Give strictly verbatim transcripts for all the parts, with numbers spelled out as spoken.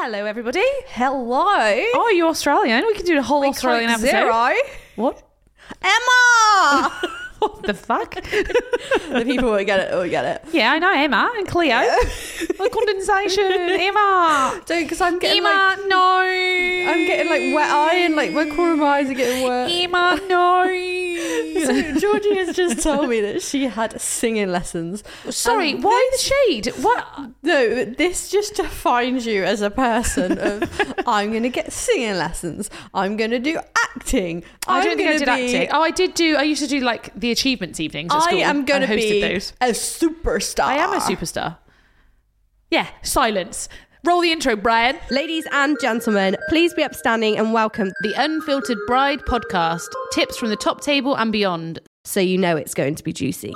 Hello, everybody. Hello. Oh, you're Australian. We can do a whole We Australian click episode. Zero. What? Emma. What the fuck? The people will get it. Will get it. Yeah, I know Emma and Cleo. Yeah. The condensation. Emma. Don't, because I'm getting Emma, like, no. I'm getting like wet eye and like my corner of my eyes are getting wet. Emma, no. So Georgie has just told me that she had singing lessons. Sorry, And why this- the shade? What? No, this just defines you as a person of I'm going to get singing lessons. I'm going to do acting. I I'm don't think I gonna did be- acting. Oh, I did do, I used to do like the achievements evenings at I school. am going to I hosted be those. a superstar. I am a superstar. Yeah, silence. Roll the intro, Brian. Ladies and gentlemen, please be upstanding and welcome The Unfiltered Bride podcast. Tips from the top table and beyond. so you know it's going to be juicy.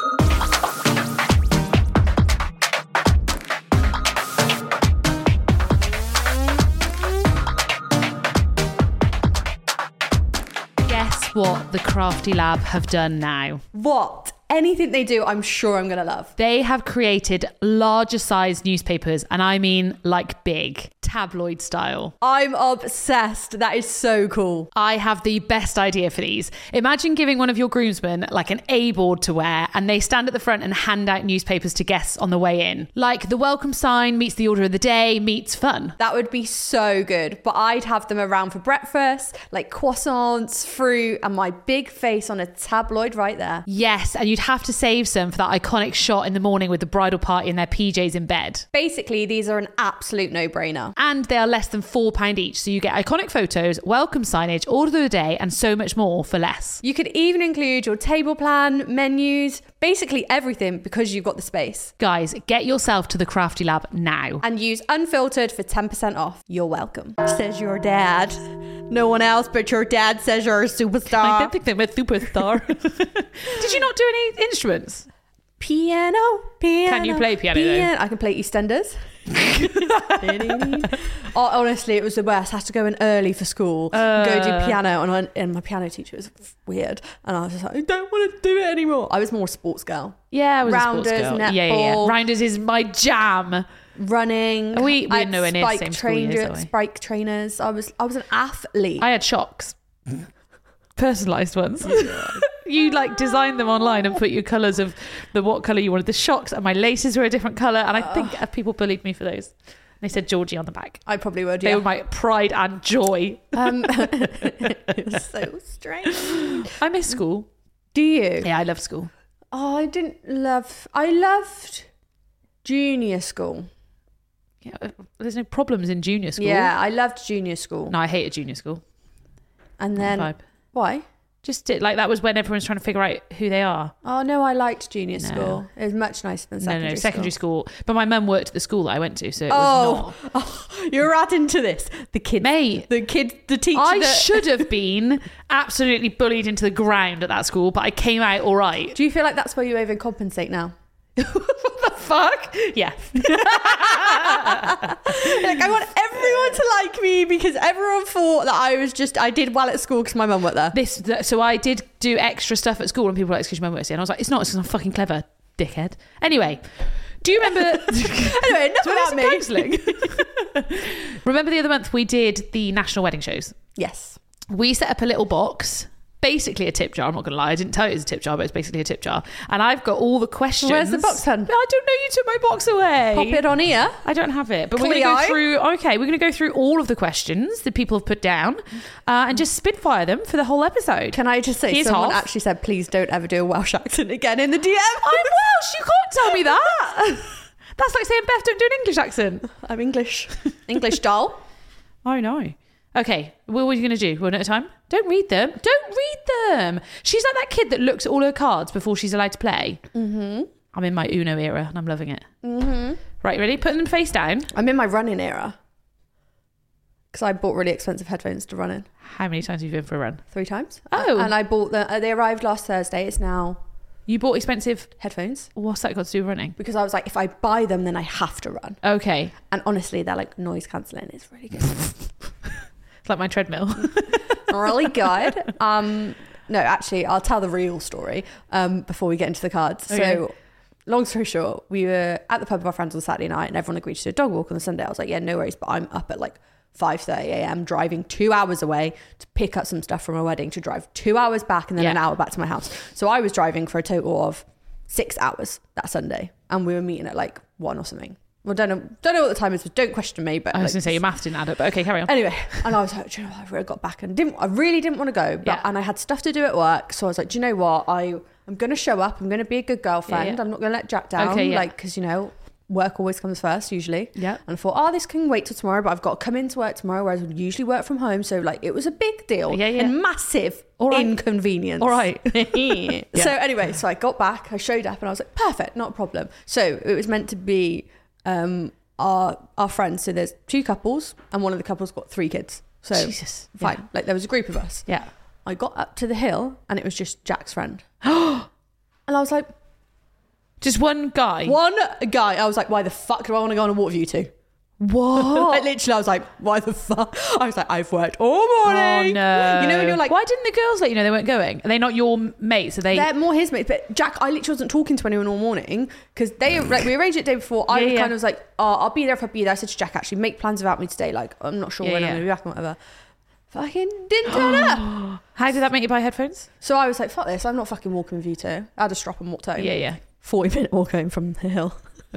Guess what the Crafty Lab have done now? What? Anything they do, I'm sure I'm going to love. They have created larger sized newspapers, and I mean like big, tabloid style. I'm obsessed. That is so cool. I have the best idea for these. Imagine giving one of your groomsmen like an A board to wear, and they stand at the front and hand out newspapers to guests on the way in. Like the welcome sign meets the order of the day meets fun. That would be so good. But I'd have them around for breakfast, like croissants, fruit, and my big face on a tabloid right there. Yes, and you'd have to save some for that iconic shot in the morning with the bridal party in their P Js in bed. Basically, these are an absolute no-brainer. And they are less than four pounds each, so you get iconic photos, welcome signage, order of the day, and so much more for less. You could even include your table plan, menus, basically everything because you've got the space. Guys, get yourself to the Crafty Lab now. And use Unfiltered for ten percent off. You're welcome. Says your dad. No one else but your dad says you're a I superstar. don't think they're a superstar. Did you not do any instruments? Piano, piano. Can you play piano, though? I can play EastEnders. Oh, honestly, it was the worst. I had to go in early for school, Uh. go do piano, and, I, and my piano teacher was weird. And I was just like, I don't want to do it anymore. I was more a sports girl. Yeah, I was Rounders, a sports girl. netball. Yeah, yeah, yeah. Rounders is my jam. Running. We- we I were had nowhere near the spike same school years, trainer- are we? Spike trainers. I was, I was an athlete. I had shocks. Personalised ones. You like designed them online and put your colours of the what colour you wanted the shocks, and my laces were a different colour, and I think uh, people bullied me for those. They said Georgie on the back. I probably would, They yeah. were my pride and joy. Um, it was so strange. I miss school. Do you? Yeah, I love school. Oh, I didn't love... I loved junior school. Yeah, uh, there's no problems in junior school. Yeah, I loved junior school. No, I hated junior school. And then... Vibe. Why? Just it, like that was when everyone's trying to figure out who they are. Oh, no, I liked junior No. school. It was much nicer than No, secondary no, secondary school. But my mum worked at the school that I went to, so it was Oh, not. oh, you're adding to this. The kid... Mate, The kid... The teacher I that... should have been absolutely bullied into the ground at that school, but I came out all right. Do you feel like that's where you overcompensate now? What the fuck? Yeah. Like, I want everyone to like me because everyone thought that I was just... I did well at school because my mum worked there. This, so I did do extra stuff at school, and people were like, "Excuse me, works here," and I was like, "It's not. It's because I'm fucking clever, dickhead." Anyway, do you remember? Anyway, enough Do you about want me. some counselling? Remember the other month we did the national wedding shows? Yes. We set up a little box, basically a tip jar. I'm not gonna lie, I didn't tell you it was a tip jar, but it's basically a tip jar. And I've got all the questions. Where's the box, hun? I don't know. You took my box away. Pop it on here. I don't have it, but we're Cleo? going to go through. Okay, we're going to go through all of the questions that people have put down, uh, and just spitfire them for the whole episode. Can I just say, Here's someone half. actually said, please don't ever do a Welsh accent again in the D M. I'm Welsh. You can't tell me that. That's like saying Beth, don't do an English accent. I'm English. English doll. Oh no. Okay, what are you going to do? One at a time? Don't read them. Don't read them. She's like that kid that looks at all her cards before she's allowed to play. Mm-hmm. I'm in my Uno era and I'm loving it. Mm-hmm. Right, ready? Putting them face down. I'm in my running era. Because I bought really expensive headphones to run in. How many times have you been for a run? Three times. Oh. And I bought them. Uh, they arrived last Thursday. It's now You bought expensive... headphones. What's that got to do with running? Because I was like, if I buy them, then I have to run. Okay. And honestly, they're like noise cancelling. It's really good. It's like my treadmill. Really good. Um, no, actually, I'll tell the real story um, before we get into the cards. Okay. So long story short, we were at the pub with our friends on Saturday night and everyone agreed to do a dog walk on the Sunday. I was like, yeah, no worries. But I'm up at like five thirty a.m. driving two hours away to pick up some stuff from a wedding, to drive two hours back and then Yeah. an hour back to my house. So I was driving for a total of six hours that Sunday. And we were meeting at like one or something. Well, don't know, don't know what the time is, but don't question me. But I was like, going to say your math didn't add up, but okay, carry on. Anyway, and I was like, do you know what? I really got back and didn't, I really didn't want to go, but, Yeah. and I had stuff to do at work. So I was like, do you know what? I, I'm going to show up. I'm going to be a good girlfriend. Yeah, yeah. I'm not going to let Jack down. Okay, yeah. Like, cause you know, work always comes first usually. Yeah. And I thought, oh, this can wait till tomorrow, but I've got to come into work tomorrow, whereas I would usually work from home. So like, it was a big deal Yeah, yeah. and massive All right. inconvenience. All right. So anyway, so I got back, I showed up and I was like, perfect, not a problem. So it was meant to be, um, our our friends. So there's two couples and one of the couples got three kids. So Jesus. fine. Yeah. Like there was a group of us. Yeah. I got up to the hill and it was just Jack's friend. And I was like, Just one guy. one guy. I was like, why the fuck do I want to go on a walk with you two? What? Like literally, I was like, why the fuck? I was like, I've worked all morning. Oh no! You know when you're like, why didn't the girls let you know they weren't going? Are they not your mates? Are they? they're more his mates, but Jack, I literally wasn't talking to anyone all morning because they like we arranged it the day before. I Yeah, yeah. kind of was like, oh, I'll be there if I be there. I said to Jack, actually, make plans without me today. Like, I'm not sure Yeah, when yeah. I'm gonna be back and whatever. Fucking didn't turn up. How did that make you buy headphones? So I was like, fuck this. I'm not fucking walking with you two. I had to strap and walked home. Yeah, yeah. forty minute walk home from the hill.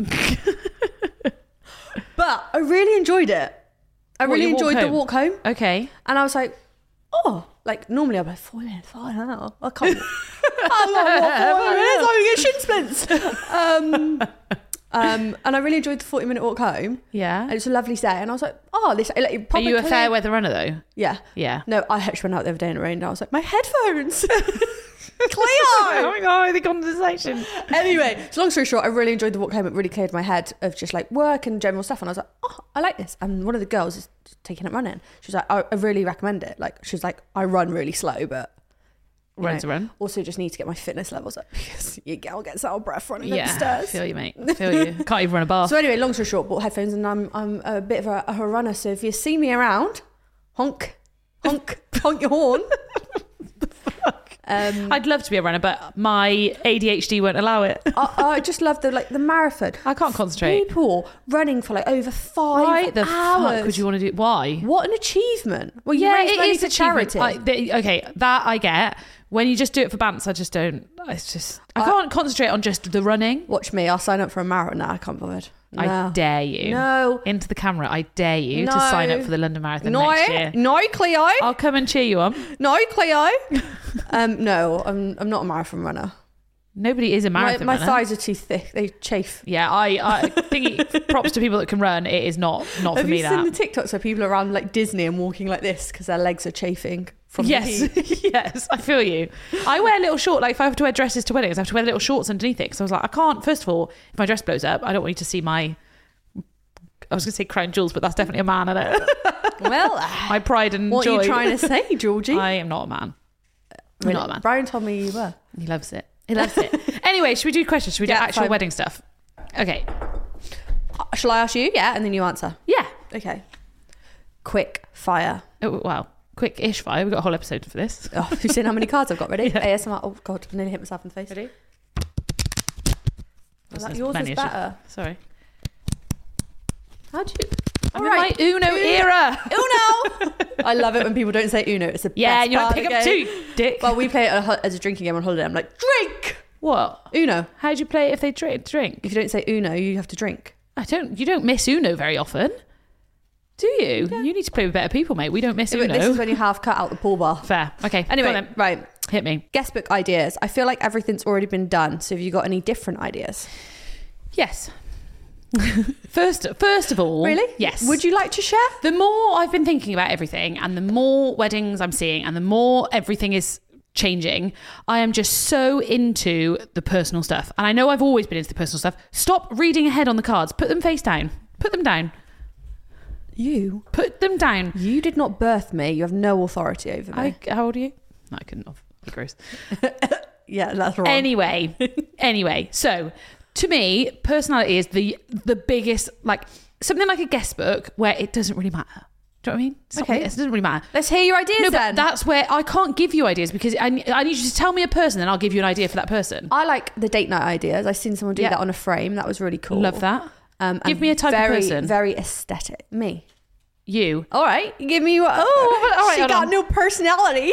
But I really enjoyed it. I What, really your walk enjoyed the home? walk home. Okay. And I was like, oh, like normally I'm like, four minutes, four minutes. I can't. I'm like, what, four minutes? I'm going to get shin splints. Um, um, and I really enjoyed the forty minute walk home. Yeah. And it was a lovely day. And I was like, oh, this. Like, Are probably you a clear- fair weather runner though? Yeah. Yeah. No, I actually went out the other day and it rained. I was like, my headphones. Oh Cleo. my god, the conversation. Anyway, so long story short, I really enjoyed the walk home. It really cleared my head of just like work and general stuff. And I was like, oh, I like this. And one of the girls is taking it running. She was like, I, I really recommend it. Like, she was like, I run really slow, but you Run know, to run. also just need to get my fitness levels up because your girl gets out of breath running Yeah. upstairs. Feel you, mate. Feel you. Can't even run a bar. So anyway, long story short, bought headphones and I'm I'm a bit of a, a runner. So if you see me around, honk, honk, honk your horn. Um, I'd love to be a runner, but my A D H D won't allow it. I, I just love the like the marathon. I can't concentrate. People running for like over five Why the hours. fuck would you want to do? Why? What an achievement! Well, you Yeah, raise it money is for achievement. charity. I, they, okay, that I get. When you just do it for bants, I just don't. It's just I I- can't concentrate on just the running. Watch me. I'll sign up for a marathon now. I can't bother. I No. dare you. No. Into the camera, I dare you to No. sign up for the London Marathon No, next year. no, Cleo. I'll come and cheer you on. No, Cleo. um, no, I'm I'm not a marathon runner. Nobody is a My, marathon my runner. thighs are too thick. They chafe. Yeah, I, I think props to people that can run. It is not not Have for me you that. seen the TikToks where people are around like Disney and walking like this because their legs are chafing from Yes, the heat? yes, I feel you. I wear little short, like if I have to wear dresses to weddings, I have to wear little shorts underneath it. Because I was like, I can't, first of all, if my dress blows up, I don't want you to see my, I was going to say crown jewels, but that's definitely a man in it. Well, My pride and what joy. are you trying to say, Georgie? I am not a man. I'm Really? not a man. Brian told me you were. He loves it. He loves it. Anyway, should we do questions? Should we do Yeah, actual fine. wedding stuff? Okay. Uh, Shall I ask you? Yeah, and then you answer. Yeah. Okay. Quick fire. Oh, wow. Quick-ish fire. We've got a whole episode for this. Oh, have you seen how many cards I've got ready? Yeah. A S M R. Oh God, I nearly hit myself in the face. Ready? Well, that- There's yours many is as you- better. Sorry. How do you? I'm All in right. my Uno Uno. era. Uno. I love it when people don't say Uno. It's the Yeah, best and you're like, part pick of the up game. two, dick. Well, we play it as a- as a drinking game on holiday. I'm like, drink. What? Uno. How do you play it if they drink? drink? If you don't say Uno, you have to drink. I don't. You don't miss Uno very often, do you? You need to play with better people, mate. We don't miss Yeah, but Uno. this is when you half cut out the pool bar. Fair. Okay. go on Anyway, then. right. Hit me. Guest book ideas. I feel like everything's already been done. So have you got any different ideas? Yes. first, first of all, Really? Yes. Would you like to share? The more I've been thinking about everything, and the more weddings I'm seeing, and the more everything is changing, I am just so into the personal stuff. And I know I've always been into the personal stuff. Stop reading ahead on the cards. Put them face down. Put them down. You? Put them down. You did not birth me. You have no authority over me. I, how old are you? No, I couldn't have. Gross. yeah, that's wrong. Anyway, anyway, so to me, personality is the the biggest, like something like a guest book where it doesn't really matter. Do you know what I mean? It's not- Okay. it doesn't really matter. Let's hear your ideas No, but then. that's where I can't give you ideas because I, I need you to tell me a person and I'll give you an idea for that person. I like the date night ideas. I've seen someone do Yeah. that on a frame. That was really cool. Love that. Um, Give and me a type of very, person. Very aesthetic. Me. You. All right. Give me what? Oh, all right, she hold got on. no personality.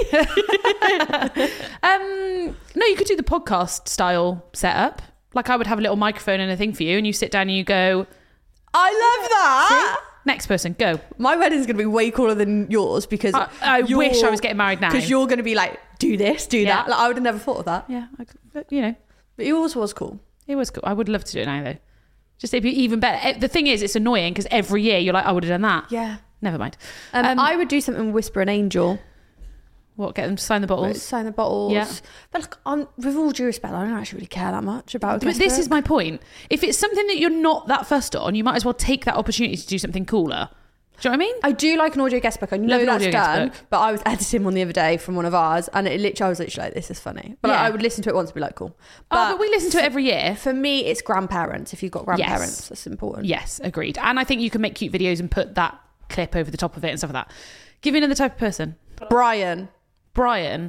Um, no, you could do the podcast style setup. Like I would have a little microphone and a thing for you and you sit down and you go, I love that. next person, go. My wedding's going to be way cooler than yours because I, I you're- wish I was getting married now. Because you're going to be like, do this, do Yeah. that. Like, I would have never thought of that. Yeah, I, but, you know, But yours was cool. it was cool. I would love to do it now though. Just it'd be even better. Eh, The thing is, it's annoying because every year you're like, I would have done that. Yeah. Never mind. Um, Um, I would do something with Whisper an Angel. What, get them to sign the bottles? Sign the bottles. Yeah. But look, on, with all due respect, I don't actually really care that much about But this is my point. If it's something that you're not that fussed on, you might as well take that opportunity to do something cooler. Do you know what I mean? I do like an audio guest book. I know Love an that's audio guest done, book. but I was editing one the other day from one of ours, and it literally, I was literally like, "This is funny." But Yeah. I would listen to it once and be like, "Cool." oh, but we listen to it every year. For me, it's grandparents. If you've got grandparents, Yes. that's important. Yes, agreed. And I think you can make cute videos and put that clip over the top of it and stuff like that. Give me another type of person. Brian. Brian.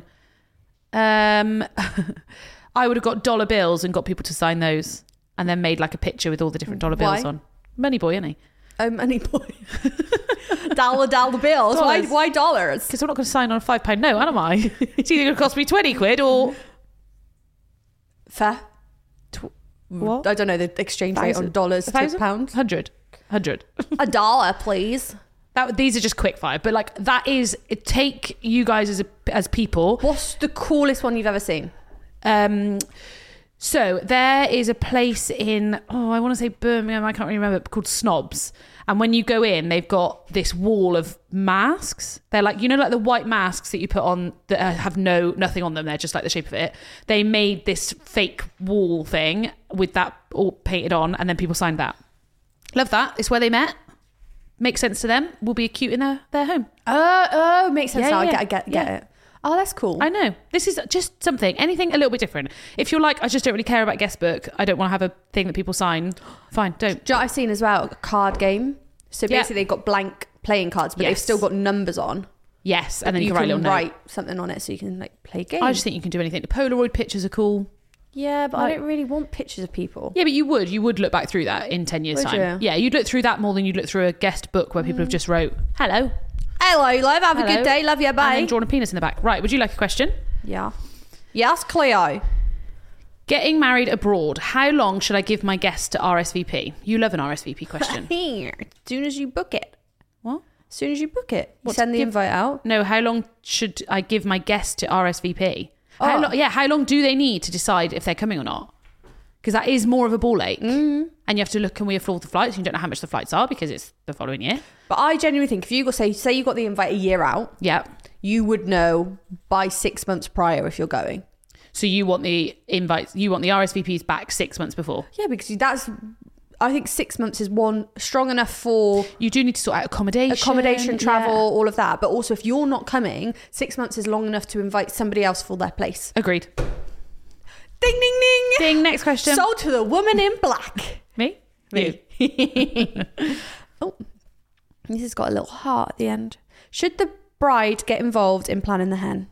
Um, I would have got dollar bills and got people to sign those, and then made like a picture with all the different dollar bills Why? on. Money boy, isn't he? Oh, money boy. dollar, dollar bills. Why, Dollars. why dollars? Because I'm not going to sign on a five pound note, am I? It's either going to cost me twenty quid or Fair. Tw- what? I don't know the exchange rate on Thousand? dollars A to thousand? pounds. Hundred. Hundred. A dollar, please. That these are just quick fire, but like that is it take you guys as a, as people. What's the coolest one you've ever seen? Um, so there is a place in oh I want to say Birmingham, I can't really remember, called Snobs. And when you go in, they've got this wall of masks. They're like, you know, like the white masks that you put on that uh, have no nothing on them. They're just like the shape of it. They made this fake wall thing with that all painted on, and then people signed that. Love that. It's where they met. Makes sense to them. Will be cute in their, their home. Oh, oh, makes sense Yeah, now. I yeah, get, I get, get yeah. it. Oh, that's cool. I know. This is just something, anything a little bit different. If you're like, I just don't really care about guest book, I don't want to have a thing that people sign, fine, don't. Do you know what I've seen as well? A card game. So Yeah. basically, they've got blank playing cards, but they've Yes. still got numbers on. Yes, and then you, you can write a can little note. write something on it so you can like play games. I just think you can do anything. The Polaroid pictures are cool. yeah, but like- I don't really want pictures of people. Yeah, but you would. You would look back through that in ten years' Would time. you? Mm. Yeah, you'd look through that more than you'd look through a guest book where people have just wrote, hello, Hello, love. Have a Hello. good day. Love you. and Bye. then drawn a penis in the back. Right, would you like a question? Yeah. Yes, Cleo. Getting married abroad. How long should I give my guest to R S V P? You love an R S V P question. Here. As soon as you book it. What? As soon as you book it. You What, send the give- invite out. No, how long should I give my guest to R S V P? How Oh. lo- yeah, how long do they need to decide if they're coming or not? Because that is more of a ball ache. Mm. And you have to look, can we afford the flights? You don't know how much the flights are because it's the following year. But I genuinely think if you got say say you got the invite a year out, Yeah. you would know by six months prior if you're going. So you want the invites, you want the R S V Ps back six months before. Yeah, because that's I think six months is one strong enough for You do need to sort out accommodation. accommodation, travel, Yeah. all of that. But also if you're not coming, six months is long enough to invite somebody else for their place. Agreed. Ding ding ding. Ding, next question. Sold to the woman in black. Me? Me. You. Oh, this has got a little heart at the end. Should the bride get involved in planning the hen?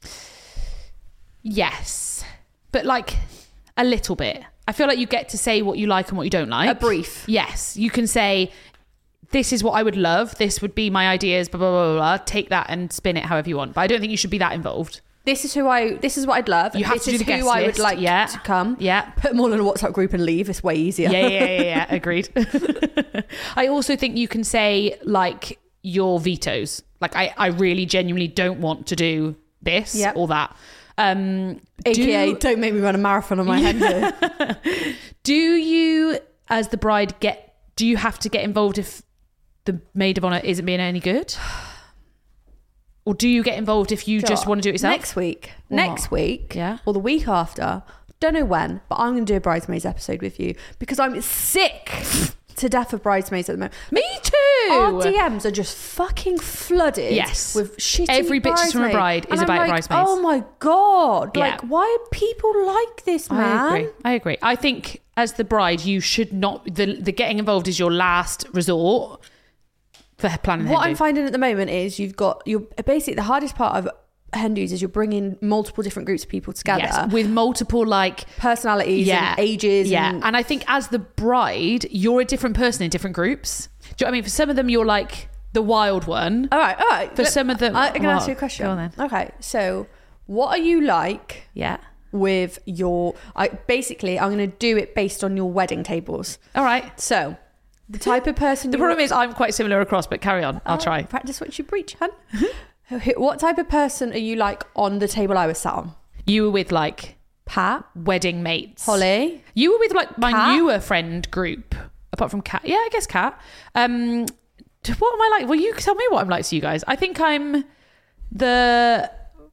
Yes. But like a little bit. I feel like you get to say what you like and what you don't like. A brief. Yes. You can say, this is what I would love. This would be my ideas, blah, blah, blah, blah. Take that and spin it however you want. But I don't think you should be that involved. This is who I. This is what I'd love. You have this to do is the guest who I would list. like Yeah. to come. Yeah. Put them all in a WhatsApp group and leave. It's way easier. Yeah, yeah, yeah, yeah. Agreed. I also think you can say like your vetoes. Like I, I really genuinely don't want to do this Yep. or that. Um, A K A do, don't make me run a marathon on my head. do you, as the bride, get? Do you have to get involved if the maid of honor isn't being any good? Or do you get involved if you just want to do it yourself? Next week. What? Next week. Yeah. Or the week after. Don't know when, but I'm going to do a bridesmaids episode with you because I'm sick to death of bridesmaids at the moment. Me too. Our D Ms are just fucking flooded. Yes. With shitty Every bitches from a bridesmaids. bride is And I'm about like, bridesmaids. Oh my God. Yeah. Like, why are people like this, man? I agree. I agree. I think as the bride, you should not. The the getting involved is your last resort. for planning What Hindu. I'm finding at the moment is you've got you're basically the hardest part of Hindus is you're bringing multiple different groups of people together, Yes, with multiple like personalities yeah, and ages. Yeah, and, and I think as the bride, you're a different person in different groups. Do you know what I mean? For some of them, you're like the wild one. all right, all right. For some of them, I can well, ask you a question. Go on then. Okay, so what are you like Yeah. with your? I basically I'm going to do it based on your wedding tables. All right. So the type of person. The you problem is I'm quite similar across, but carry on. I'll Oh, try. Practice what you preach, hun. What type of person are you like on the table I was sat on? You were with like Pat, wedding mates. Holly. You were with like my Kat? newer friend group, apart from Kat. Yeah, I guess Kat. Um, what am I like? Well, you tell me what I'm like to you guys. I think I'm the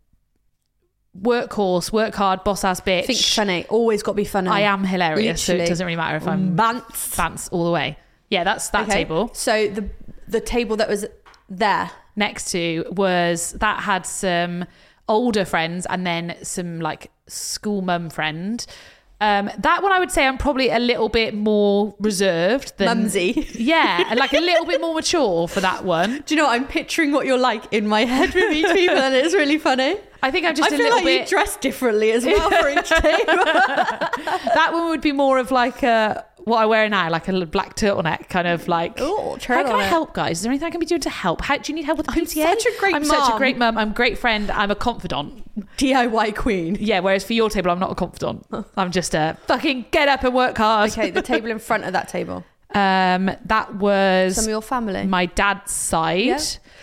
workhorse, work hard, boss ass bitch. Think funny. Always got to be funny. I am hilarious, so it Literally. doesn't really matter if I'm Bants. pants all the way. Yeah, that's that Okay. table. So the the table that was there. Next to was that had some older friends and then some like school mum friend. Um, that one I would say I'm probably a little bit more reserved than Mumsy. Yeah, and like a little bit more mature for that one. Do you know what? I'm picturing what you're like in my head with each people, and it's really funny. I think I'm just I a feel little like bit. you dress differently as well for each table. That one would be more of like a, what I wear now, like a little black turtleneck, kind of like. Oh, How can I turtleneck. help, guys? Is there anything I can be doing to help? How do you need help with the I'm P T A? such a great I'm such a mum. great mum. I'm a great friend. I'm a confidant. D I Y queen. Yeah, whereas for your table, I'm not a confidant. I'm just a fucking get up and work hard. Okay, the table in front of that table. Um, that was Some of your family. my dad's side. Yeah.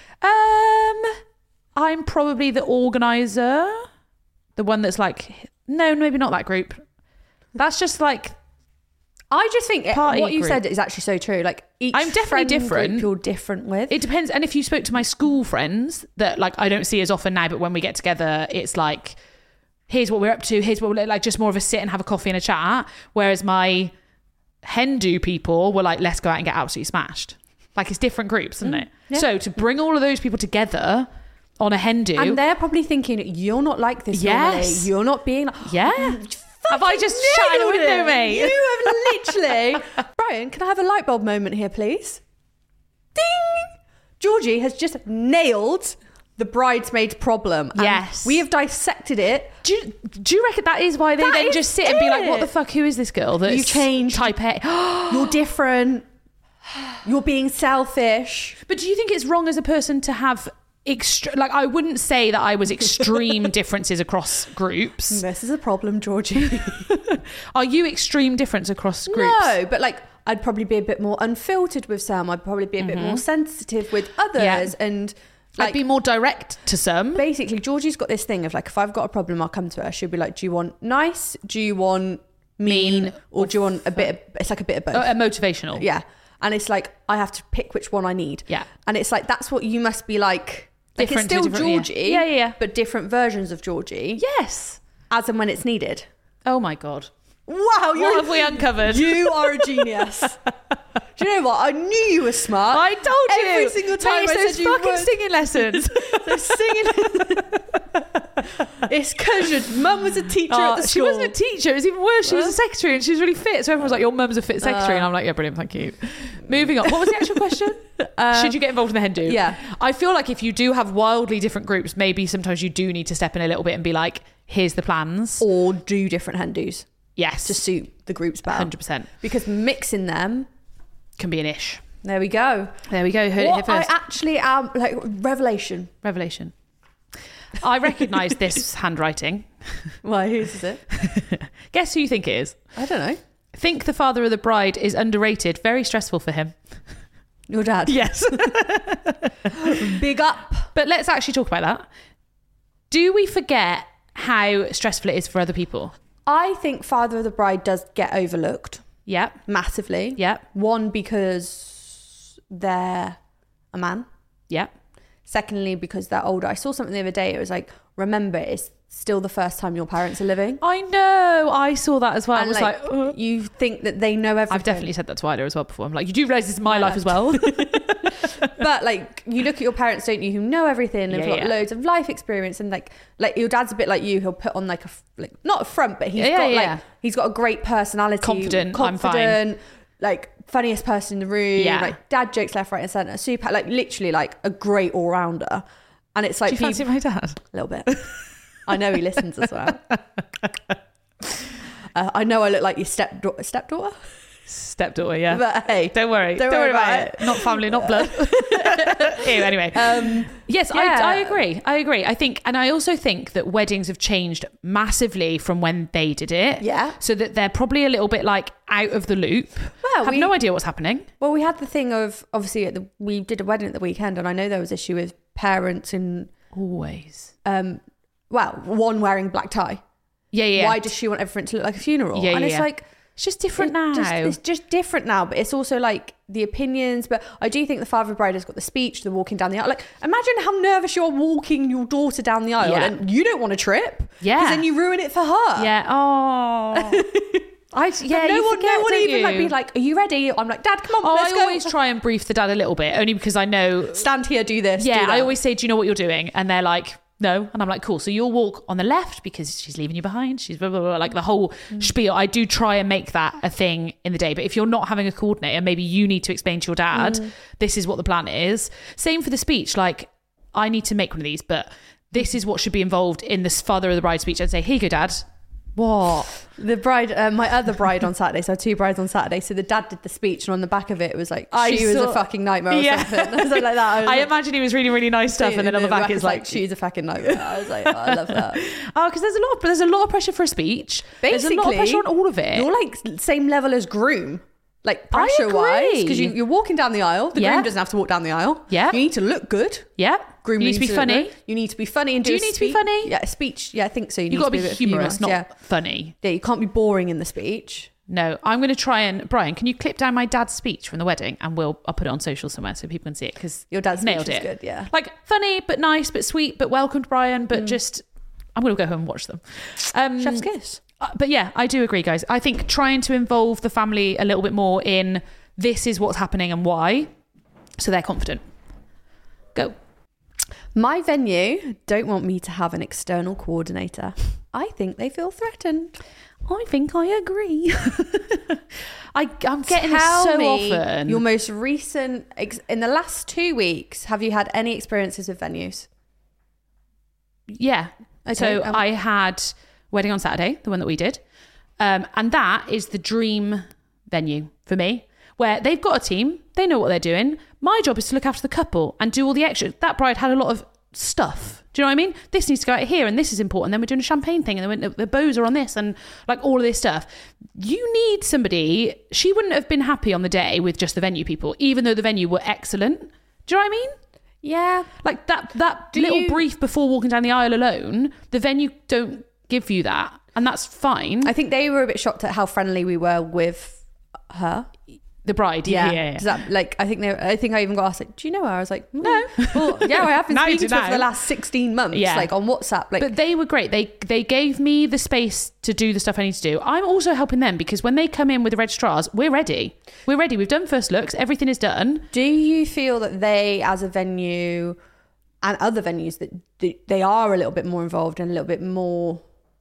Um, I'm probably the organizer, the one that's like, no, maybe not that group. That's just like, I just think it, Party what you group. said is actually so true. Like each I'm definitely friend different. group you're different with. it depends. And if you spoke to my school friends that like I don't see as often now, but when we get together, it's like, here's what we're up to. Here's what we're like, just more of a sit and have a coffee and a chat. Whereas my Hindu people were like, let's go out and get absolutely smashed. Like it's different groups, isn't it? yeah. So to bring all of those people together on a Hindu, and they're probably thinking, you're not like this normally. Yes. You're not being like, yeah. Have I just shut the nailed window, it. mate? You have literally. Brian, can I have a light bulb moment here, please? Ding! Georgie has just nailed the bridesmaid problem. And Yes. we have dissected it. Do you, do you reckon that is why they That then is just sit and be like, what it. the fuck, who is this girl? That's You've changed. Type A. You're different. You're being selfish. But do you think it's wrong as a person to have extra, like I wouldn't say that I was extreme differences across groups. This is a problem, Georgie. Are you extreme difference across groups? No, but like I'd probably be a bit more unfiltered with some. I'd probably be a bit more sensitive with others. Yeah. And like I'd be more direct to some. basically, Georgie's got this thing of like, if I've got a problem, I'll come to her. She'll be like, do you want nice? Do you want mean? Mean Or do you want a bit of, it's like a bit of both. Uh, uh, motivational. Yeah. And it's like, I have to pick which one I need. Yeah. And it's like, that's what you must be like. Like Different it's to still different- yeah. Georgie. Yeah, yeah, yeah. But different versions of Georgie. Yes. As and when it's needed. Oh my God. Wow. What You're, have we uncovered? you are a genius. Do you know what? I knew you were smart. I told you. Every single time Mate, I those said you fucking would. singing lessons. They're singing. It's because your mum was a teacher Oh, at the she school. wasn't a teacher. It was even worse. She was a secretary and she was really fit. So everyone was like, your mum's a fit secretary. Uh, and I'm like, yeah, brilliant. Thank you. Moving on. What was the actual question? Should you get involved in the Hindu? yeah. I feel like if you do have wildly different groups, maybe sometimes you do need to step in a little bit and be like, here's the plans. Or do different Hindus Yes. to suit the groups better. one hundred percent. Because mixing them, Can be an ish. there we go. There we go. Heard it here What I first. actually am, like, revelation. Revelation. I recognise this handwriting. Why, whose is it? Guess who you think it is? I don't know. Think the father of the bride is underrated. Very stressful for him. Your dad. Yes. Big up. But let's actually talk about that. Do we forget how stressful it is for other people? I think Father of the Bride does get overlooked Yep. massively. Yep. One, because they're a man. Yep. Secondly, because they're older. I saw something the other day. It was like, remember, it's still the first time your parents are living. I know. I saw that as well. I And was like, like, uh. you think that they know everything. I've definitely said that to Ida as well before. I'm like, you do realise this is my My life life. as well? But like, you look at your parents, don't you, who know everything and Yeah, have got yeah. loads of life experience, and like, like your dad's a bit like you. He'll put on like a f- like not a front, but he's Yeah, got yeah, like yeah. he's got a great personality, Confident, I'm fine. confident, like funniest person in the room. Yeah. Like dad jokes left, right, and centre. Super, like literally like a great all rounder. And it's like Do you fancy my dad? a little bit. I know he listens as well. Uh, I know I look like your step stepdaughter. Stepdaughter, yeah. But hey, Don't worry. Don't, worry about, it. it. Not family, not blood. Ew, anyway. Um, yes, yeah. I, I agree. I agree. I think, and I also think that weddings have changed massively from when they did it. Yeah. So that they're probably a little bit like out of the loop. Well, have we- no idea what's happening. Well, we had the thing of obviously at the, we did a wedding at the weekend, and I know there was issue with parents and Always. um, well, one wearing black tie. Yeah, yeah. Why does she want everything to look like a funeral? Yeah, and yeah, it's yeah. like It's just different it now. just- it's just different now, but it's also like the opinions. But I do think the father of the bride has got the speech, the walking down the aisle. Like, imagine how nervous you're walking your daughter down the aisle, Yeah. and you don't want to trip. Yeah. because then you ruin it for her. Yeah. Oh. I yeah. But no you one, forget, no one don't even you? like be like, "Are you ready?" I'm like, "Dad, come on, Oh, let's I go." always try and brief the dad a little bit, only because I know. Stand here, do this. Yeah, do that. I always say, "Do you know what you're doing?" And they're like, "No," and I'm like, "Cool." So you'll walk on the left because she's leaving you behind. She's blah blah blah, like the whole Mm. spiel. I do try and make that a thing in the day. But if you're not having a coordinator, maybe you need to explain to your dad, Mm. this is what the plan is. Same for the speech. Like, I need to make one of these, but this is what should be involved in this father of the bride speech. I'd say, "Here you go, dad." What? The bride, uh, my other bride on Saturday, so I had two brides on Saturday. So the dad did the speech, and on the back of it, it was like, I she was saw- a fucking nightmare or Yeah. something. Something like that. I, was I like, imagine he was reading really nice stuff, and then on the back is like, she's a fucking nightmare. I was like, oh, I love that. oh, because there's a lot of there's a lot of pressure for a speech. there's a lot of Basically, pressure on all of it. You're like same level as groom. Like I pressure wise, agree. because you, you're walking down the aisle. The Yeah. groom doesn't have to walk down the aisle. Yeah. You need to look good. Yeah. Groom you need to be look funny. good. You need to be funny and do, Do you a need to be speech. funny? Yeah, a speech. Yeah, I think so. You You've need got to to be a bit humorous, not Yeah. funny. Yeah, you can't be boring in the speech. No, I'm going to try and Brian. Can you clip down my dad's speech from the wedding, and we'll I'll put it on social somewhere so people can see it because Your dad's nailed speech it. is good, yeah. Like funny but nice but sweet but welcomed Brian, but just I'm going to go home and watch them. Um, Chef's kiss. Uh, but yeah, I do agree, guys. I think trying to involve the family a little bit more in this is what's happening and why, so they're confident. Go. My venue don't want me to have an external coordinator. I think they feel threatened. I think I agree. I, I'm getting Tell this so me often. your most recent, ex- in the last two weeks, have you had any experiences with venues? Yeah. Okay, so um, I had wedding on Saturday, the one that we did. Um, and that is the dream venue for me, where they've got a team, they know what they're doing. My job is to look after the couple and do all the extra. That bride had a lot of stuff. Do you know what I mean? This needs to go out here and this is important. Then we're doing a champagne thing and then the, the bows are on this and like all of this stuff. You need somebody. She wouldn't have been happy on the day with just the venue people, even though the venue were excellent. Do you know what I mean? Yeah. Like that that Do little you- brief before walking down the aisle alone, the venue don't give you that. And that's fine. I think they were a bit shocked at how friendly we were with her. the bride, yeah. yeah, yeah. Does that, like, I think they, I think I even got asked, like, do you know her? I was like, no. Well, yeah, I have been Now you speaking do to her for now. the last sixteen months, Yeah. like on WhatsApp. Like, But they were great. They they gave me the space to do the stuff I need to do. I'm also helping them because when they come in with the registrars, we're ready. We're ready. We've done first looks. Everything is done. do you feel that they, as a venue and other venues, that th- they are a little bit more involved and a little bit more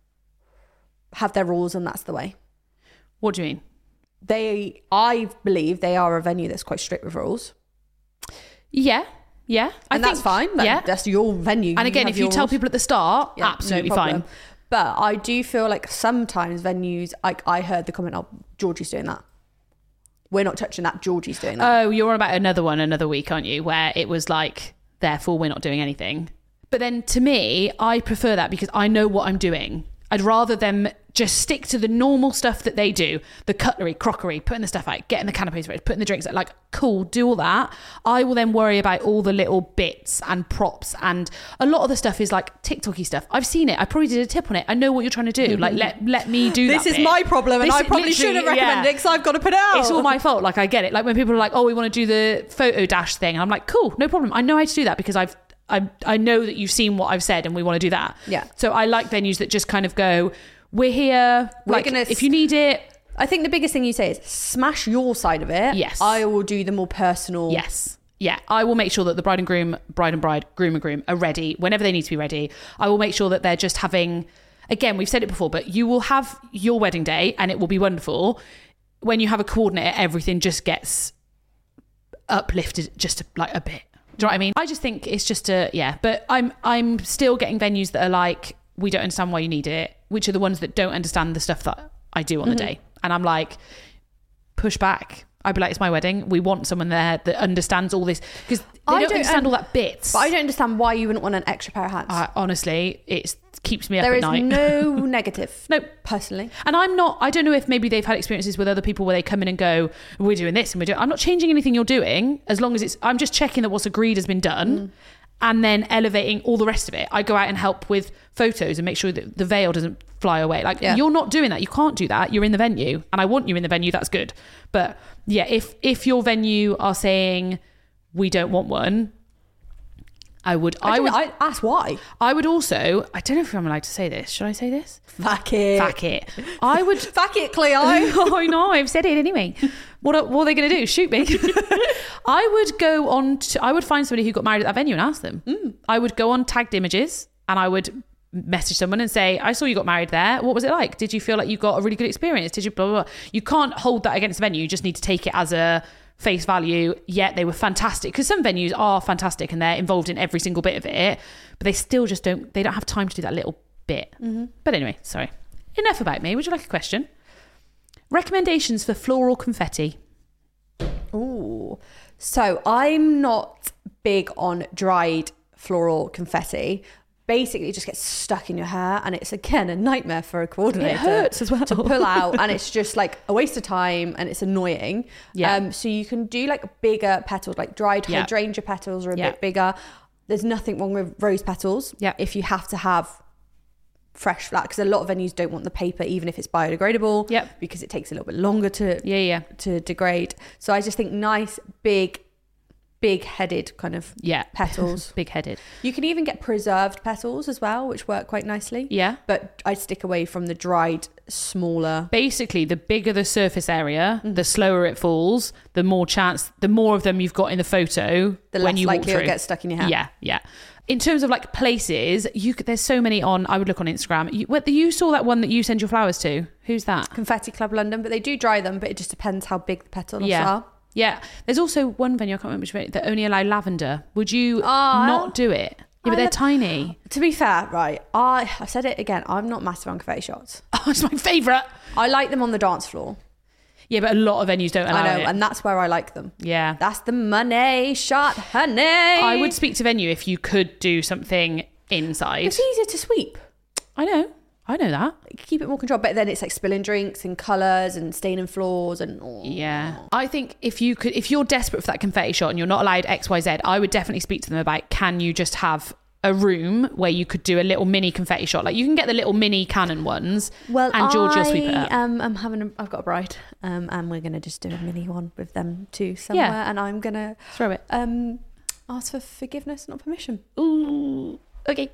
have their rules, and that's the way? What do you mean? They, I believe they are a venue that's quite strict with rules. Yeah, yeah. I And think, that's fine. That- yeah. That's your venue. And again, have if you your tell rules. people at the start, Yeah, no absolutely problem. fine. But I do feel like sometimes venues, like I heard the comment, oh, Georgie's doing that. We're not touching that. Georgie's doing that. Oh, you're on about another one another week, aren't you? Where it was like, therefore we're not doing anything. But then to me, I prefer that because I know what I'm doing. I'd rather them just stick to the normal stuff that they do. The cutlery, crockery, putting the stuff out, getting the canapes ready, putting the drinks out. Like, cool, do all that. I will then worry about all the little bits and props. And a lot of the stuff is like TikTok-y stuff. I've seen it. I probably did a tip on it. I know what you're trying to do. Like, let let me do that this is bit. my problem, and This I is probably literally- shouldn't recommend yeah. it because I've got to put it out. It's all my fault. Like, I get it. Like when people are like, oh, we want to do the photo dash thing. And I'm like, cool, no problem. I know how to do that because I've, I, I know that you've seen what I've said and we want to do that. Yeah. So I like venues that just kind of go, we're here. We're like, gonna if you need it. I think the biggest thing you say is smash your side of it. Yes. I will do the more personal. Yes. Yeah. I will make sure that the bride and groom, bride and bride, groom and groom are ready whenever they need to be ready. I will make sure that they're just having, again, we've said it before, but you will have your wedding day and it will be wonderful. when you have a coordinator, everything just gets uplifted just like a bit. Do you know what I mean? I just think it's just a, yeah, but I'm, I'm still getting venues that are like, we don't understand why you need it, which are the ones that don't understand the stuff that I do on mm-hmm. the day. And I'm like, push back. I'd be like, it's my wedding. We want someone there that understands all this, because they I don't, don't understand um, all that bits. But I don't understand why you wouldn't want an extra pair of hands. Uh, honestly, it keeps me up there at night. There is no negative. No, personally. And I'm not, I don't know if maybe they've had experiences with other people where they come in and go, we're doing this and we're doing, I'm not changing anything you're doing, as long as it's, I'm just checking that what's agreed has been done. Mm. And then elevating all the rest of it. I go out and help with photos and make sure that the veil doesn't fly away. Like, yeah. You're not doing that. You can't do that. You're in the venue, and I want you in the venue. That's good. But yeah, if if your venue are saying we don't want one, I would. I, I would I ask why. I would also. I don't know if I'm allowed to say this. Should I say this? Fuck it. Fuck it. I would. Fuck it, Cleo. I know. I've said it anyway. What are, what are they going to do? Shoot me? I would go on to, I would find somebody who got married at that venue and ask them. Mm. I would go on tagged images and I would message someone and say, I saw you got married there. What was it like? Did you feel like you got a really good experience? Did you blah, blah, blah? You can't hold that against the venue. You just need to take it as a face value. Yet they were fantastic, because some venues are fantastic and they're involved in every single bit of it, but they still just don't, they don't have time to do that little bit. Mm-hmm. But anyway, sorry. Enough about me. Would you like a question? Recommendations for floral confetti. Ooh. So I'm not big on dried floral confetti. Basically, it just gets stuck in your hair, and it's again a nightmare for a coordinator. It hurts as well to pull out, and it's just like a waste of time, and it's annoying. Yeah. Um. So you can do like bigger petals, like dried yeah. hydrangea petals, are a yeah. bit bigger. There's nothing wrong with rose petals. Yeah. If you have to have fresh flat, because a lot of venues don't want the paper even if it's biodegradable. Yep. Because it takes a little bit longer to yeah yeah to degrade. So I just think nice big big headed kind of yeah petals. Big headed. You can even get preserved petals as well, which work quite nicely. Yeah. But I stick away from the dried smaller. Basically, the bigger the surface area, mm-hmm. the slower it falls, the more chance, the more of them you've got in the photo, the when less you likely walk it'll get stuck in your hair. Yeah, yeah. In terms of like places, you could, there's so many on, I would look on Instagram. You, what, you saw that one that you send your flowers to. Who's that? Confetti Club London, but they do dry them, but it just depends how big the petals yeah. are. Yeah. There's also one venue, I can't remember which venue, that only allow lavender. Would you oh, not do it? Yeah, but I they're love, tiny. To be fair, right, I, I said it again, I'm not massive on confetti shots. Oh, it's my favourite. I like them on the dance floor. Yeah, but a lot of venues don't allow I know, it. and that's where I like them. Yeah. That's the money shot, honey. I would speak to venue if you could do something inside. It's easier to sweep. I know. I know that. Keep it more controlled, but then it's like spilling drinks and colours and staining floors and oh. Yeah. I think if you could, if you're desperate for that confetti shot and you're not allowed X Y Z, I would definitely speak to them about, can you just have a room where you could do a little mini confetti shot? Like, you can get the little mini cannon ones. Well, and Georgie will sweep it up. Um, I'm having a, I've got a bride, um, and we're gonna just do a mini one with them too somewhere, Yeah. and I'm gonna throw it. Um, ask for forgiveness, not permission. Ooh. Okay.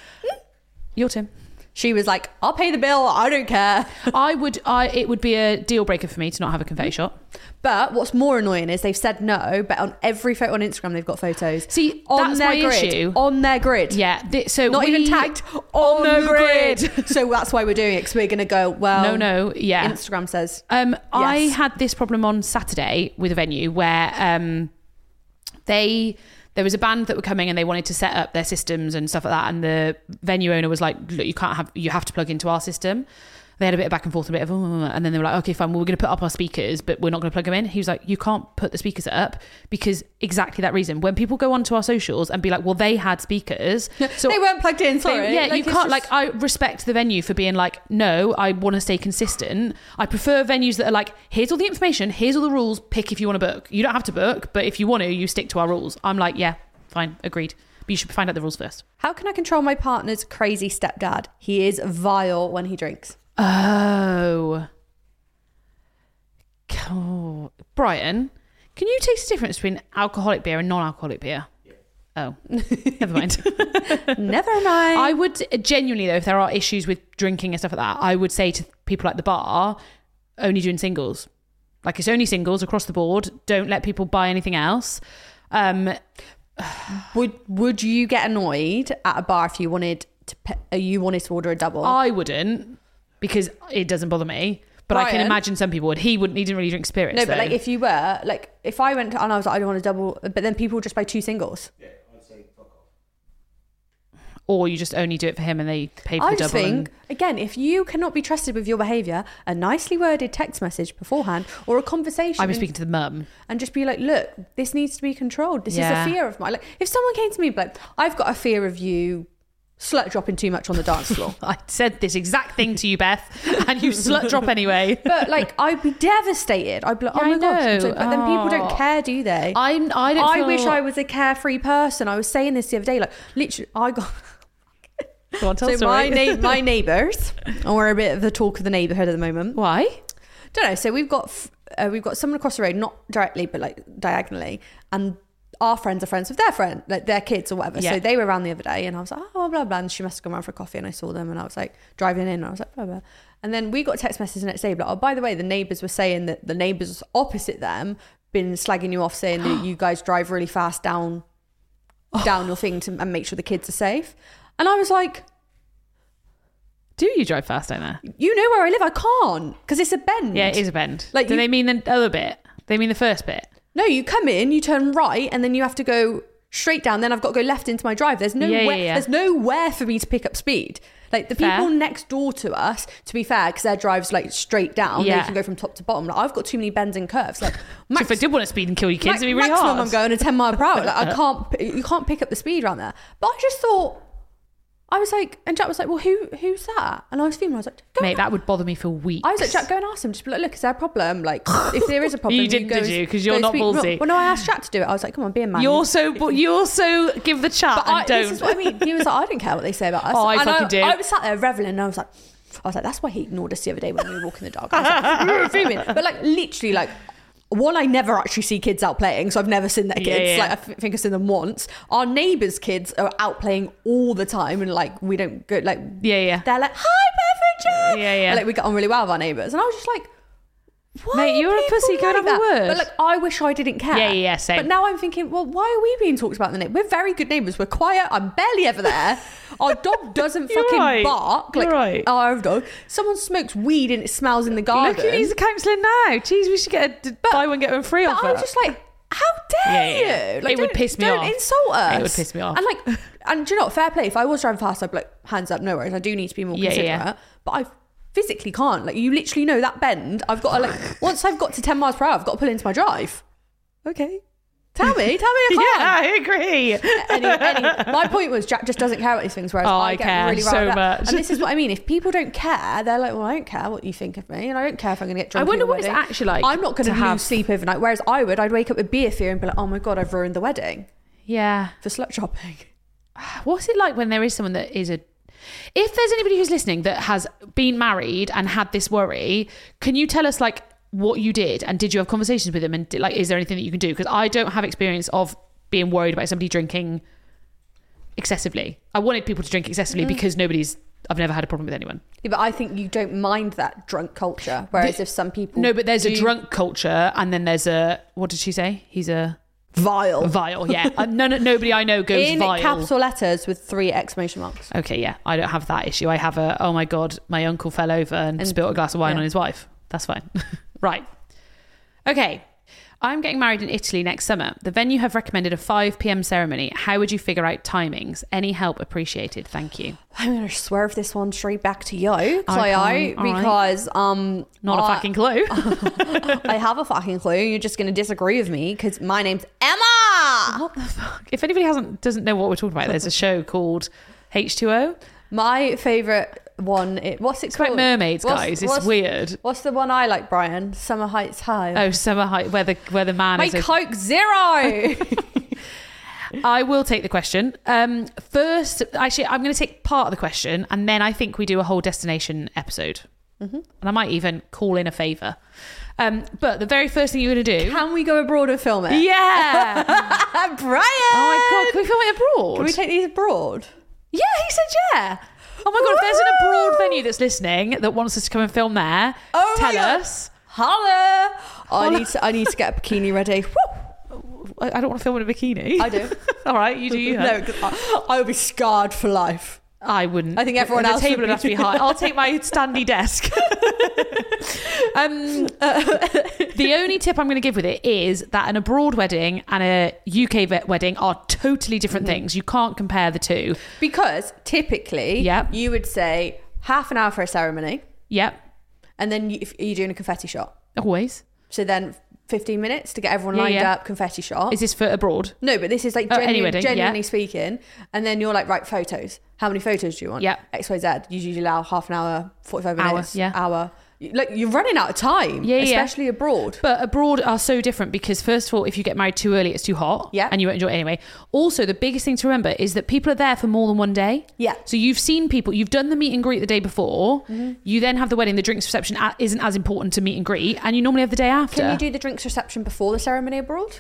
Your turn. She was like, I'll pay the bill, I don't care. I would, I, it would be a deal breaker for me to not have a confetti shot. But what's more annoying is they've said no, but on every photo on Instagram, they've got photos. See, on that's their my grid, issue. On their grid. Yeah. Th- so Not we, even tagged on, on the grid. grid. So that's why we're doing it, because we're going to go, well, no, no, yeah. Instagram says. Um, yes. I had this problem on Saturday with a venue where um, they... There was a band that were coming and they wanted to set up their systems and stuff like that. And the venue owner was like, look, you can't have, you have to plug into our system. They had a bit of back and forth, a bit of, and then they were like, okay, fine, well, we're going to put up our speakers, but we're not going to plug them in. He was like, you can't put the speakers up, because exactly that reason. When people go onto our socials and be like, well, they had speakers. So they weren't plugged in, sorry. They, yeah, like, you can't, just... like, I respect the venue for being like, no, I want to stay consistent. I prefer venues that are like, here's all the information, here's all the rules, pick if you want to book. You don't have to book, but if you want to, you stick to our rules. I'm like, yeah, fine, agreed. But you should find out the rules first. How can I control my partner's crazy stepdad? He is vile when he drinks. Oh. Oh. Brian, can you taste the difference between alcoholic beer and non-alcoholic beer? Yeah. Oh, never mind. Never mind. I would genuinely, though, if there are issues with drinking and stuff like that, I would say to people at the bar, only doing singles. Like, it's only singles across the board. Don't let people buy anything else. Um, would Would you get annoyed at a bar if you wanted to? Pe- you wanted to order a double? I wouldn't, because it doesn't bother me. But I can Brian- imagine some people would. He wouldn't. He didn't really drink spirits. No, but though. like if you were like if I went to, and I was like I don't want to double, but then people would just buy two singles. Yeah, I'd say fuck off. or you just only do it for him and they pay for I the just double. think, and- again, if you cannot be trusted with your behaviour, a nicely worded text message beforehand or a conversation, I was and, speaking to the mum. and just be like, look, this needs to be controlled. This Yeah. is a fear of mine. Like, if someone came to me, like, I've got a fear of you slut dropping too much on the dance floor. I said this exact thing to you, Beth, and you slut drop anyway. But like, I'd be devastated. I'd be like, oh Yeah, my I gosh. know. So- but then people don't Oh. care, do they? I'm. I don't. I feel... wish I was a carefree person. I was saying this the other day. Like, literally, I got. Go on, tell the So my story. na- my neighbours, and we're a bit of the talk of the neighbourhood at the moment. Why? Don't know. So we've got f- uh, we've got someone across the road, not directly, but like diagonally, and our friends are friends with their friend, like their kids or whatever. Yeah. So they were around the other day, and I was like, oh blah blah. And she must have gone around for a coffee, and I saw them, and I was like driving in, and I was like blah blah. And then we got a text message the next day, like, oh by the way, the neighbours were saying that the neighbours opposite them been slagging you off, saying that you guys drive really fast down down your thing to and make sure the kids are safe. And I was like, Do you drive fast down there? you know where I live, I can't because it's a bend. Yeah, it is a bend. Like Do you- they mean the other bit? They mean the first bit? No, you come in, you turn right, and then you have to go straight down. Then I've got to go left into my drive. There's no Yeah, where, yeah, yeah. there's nowhere for me to pick up speed. Like the Fair. people next door to us, to be fair, because their drive's like straight down, Yeah. they can go from top to bottom. Like I've got too many bends and curves. Like So max, if I did want to speed and kill your kids, max- it'd be really maximum, hard. I'm going a ten mile per hour. Like I can't, you can't pick up the speed around there. But I just thought, I was like, and Jack was like, well, who, who's that? And I was feeling, I was like, go Mate, that would bother me for weeks. I was like, Jack, go and ask him. Just be like, look, is there a problem? Like, if there is a problem, You didn't, go did and- you? 'Cause go you're and not speak- ballsy. Well, no, I asked Jack to do it. I was like, come on, be a man. You also, but you also give the chat But and I, don't. this is what I mean. He was like, I don't care what they say about us. Oh, I and fucking I, do. I was sat there reveling, and I was like, I was like, that's why he ignored us the other day when we were walking the dog. I was like, fuming. But like, literally, like. One, I never actually see kids out playing, so I've never seen their kids. Yeah, yeah. Like I th- think I've seen them once. Our neighbours' kids are out playing all the time, and like we don't go. Like Yeah, yeah. they're like, hi, Beth and Jack. Yeah, yeah. And, like we get on really well with our neighbours, and I was just like, why Mate, are you're a people pussy, go and like have a that? word. But like, I wish I didn't care. Yeah, yeah, yeah, same. But now I'm thinking, well, why are we being talked about in the neighbour? We're very good neighbours. We're quiet. I'm barely ever there. Our dog doesn't You're fucking right. bark. You're Like right. our dog. Someone smokes weed and it smells in the garden. Look who needs a counselling now. Jeez, we should get a d- buy one, get one free But off I'm her. just like, how dare Yeah, yeah, yeah. you? It Like, would don't- piss me don't off. insult us. It would piss me off. And like, and do you know what? Fair play. If I was driving fast, I'd be like, hands up, no worries. I do need to be more Yeah, considerate. yeah. But I physically can't. Like, you literally know that bend. I've got to like, once I've got to ten miles per hour, I've got to pull into my drive. Okay. Tell me, tell me I Yeah, can't. I agree. Anyway, anyway, my point was Jack just doesn't care about these things, whereas Oh, I I get care really so riled up. much. And this is what I mean. If people don't care, they're like, well, I don't care what you think of me, and I don't care if I'm going to get drunk. I wonder at your what it's wedding. actually like I'm not going to to have- lose sleep overnight. Whereas I would, I'd wake up with beer fear and be like, oh my god, I've ruined the wedding Yeah. for slut shopping. What's it like when there is someone that is a... If there's anybody who's listening that has been married and had this worry, can you tell us like what you did and did you have conversations with them and did, like is there anything that you can do? Because I don't have experience of being worried about somebody drinking excessively. I wanted people to drink excessively because nobody's... I've never had a problem with anyone. Yeah, but I think you don't mind that drunk culture. Whereas if some people No, but there's a do- drunk culture and then there's a... What did she say? He's a... vile Vile, yeah. uh, no, no, nobody I know goes in vile. capital letters with three exclamation marks. Okay, yeah. I don't have that issue. I have a, oh my God, my uncle fell over and, And- spilled a glass of wine yeah. on his wife. That's fine. Right. Okay. I'm getting married in Italy next summer. The venue have recommended a five p.m. ceremony. How would you figure out timings? Any help appreciated. Thank you. I'm going to swerve this one straight back to you, Okay, Cleo, all right. because um, Not a I- fucking clue. I have a fucking clue. You're just going to disagree with me because my name's Emma. What the fuck? If anybody hasn't doesn't know what we're talking about, there's a show called H two O. My favourite one, it, what's it It's about called? mermaids, What's- guys. It's what's- weird. What's the one I like, Brian? Summer Heights High. Oh, summer height, where the where the man My is. A, Coke Zero. I will take the question. Um, first, actually, I'm going to take part of the question, and then I think we do a whole destination episode, mm-hmm. and I might even call in a favour. Um, but the very first thing you're going to do, Can we go abroad and film it? yeah. Brian. Oh my God, can we film it abroad? Can we take these abroad? Yeah, he said yeah. Oh my God, if there's an abroad venue that's listening that wants us to come and film there, Oh my tell God. us. Holla. I Holla. need to. I need to get a bikini ready. Woo. I I don't want to film in a bikini. I do. All right, you do you. No, 'cause I, I will be scarred for life. I wouldn't. I think everyone the else table would would have to be high. I'll take my standy desk. um, the only tip I'm going to give with it is that an abroad wedding and a U K vet wedding are totally different mm-hmm. things. You can't compare the two. Because typically, yep. you would say half an hour for a ceremony. Yep. And then you, if you're doing a confetti shot. Always. So then fifteen minutes to get everyone yeah, lined yeah. up, confetti shot. Is this for abroad? No, but this is like oh, genuine, any wedding, genuinely yeah. speaking. And then you're like, right, photos. How many photos do you want? Yeah. X, Y, Z. You usually allow half an hour, forty-five Hour, minutes, yeah. hour. Like you're running out of time, yeah, especially yeah. abroad. But abroad are so different because first of all, if you get married too early, it's too hot yeah. and you won't enjoy it anyway. Also, the biggest thing to remember is that people are there for more than one day. Yeah. So you've seen people, you've done the meet and greet the day before, mm-hmm. you then have the wedding, the drinks reception isn't as important to meet and greet, and you normally have the day after. Can you do the drinks reception before the ceremony abroad?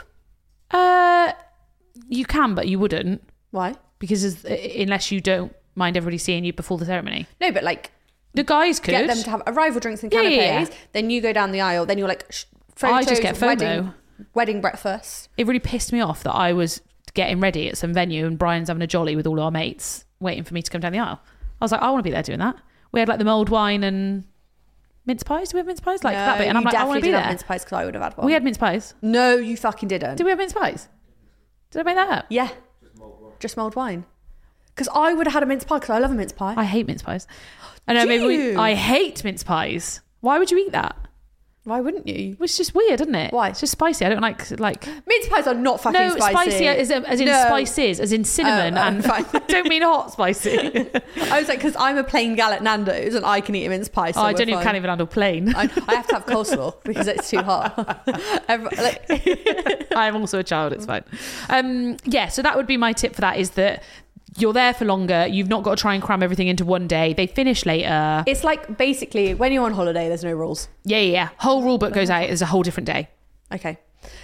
Uh, you can, but you wouldn't. Why? Because as, unless you don't mind everybody seeing you before the ceremony. No, but like... The guys could. Get them to have arrival drinks and Yeah, canapes. yeah, yeah. Then you go down the aisle. Then you're like, sh- photos, I just get FOMO. Wedding, wedding breakfast. It really pissed me off that I was getting ready at some venue and Brian's having a jolly with all our mates waiting for me to come down the aisle. I was like, I want to be there doing that. We had like the mulled wine and mince pies. Did we have mince pies? Like no, that bit. And I'm like, I want to be didn't there. have mince pies because I would have had one. We had mince pies. No, you fucking didn't. Did we have mince pies? Did I make that up? Yeah. Just mulled wine. Because I would have had a mince pie because I love a mince pie. I hate mince pies. I know, Do maybe we, you? I hate mince pies. Why would you eat that? Why wouldn't you? It's just weird, isn't it? Why? It's just spicy. I don't like like. Mince pies are not fucking No, spicy. spicy as, as in No. spices, as in cinnamon, Oh, oh, and fine. I don't mean hot spicy. I was like, because I'm a plain gal at Nando's and I can eat a mince pie. So oh, I we're don't even fine. can't even handle plain. I, I have to have coleslaw because it's too hot. Every, like, I'm also a child. It's fine. Um, yeah, so that would be my tip for that: is that you're there for longer. You've not got to try and cram everything into one day. They finish later. it's like basically when you're on holiday, there's no rules. Yeah, yeah, yeah. Whole rule book goes out. There's a whole different day. Okay.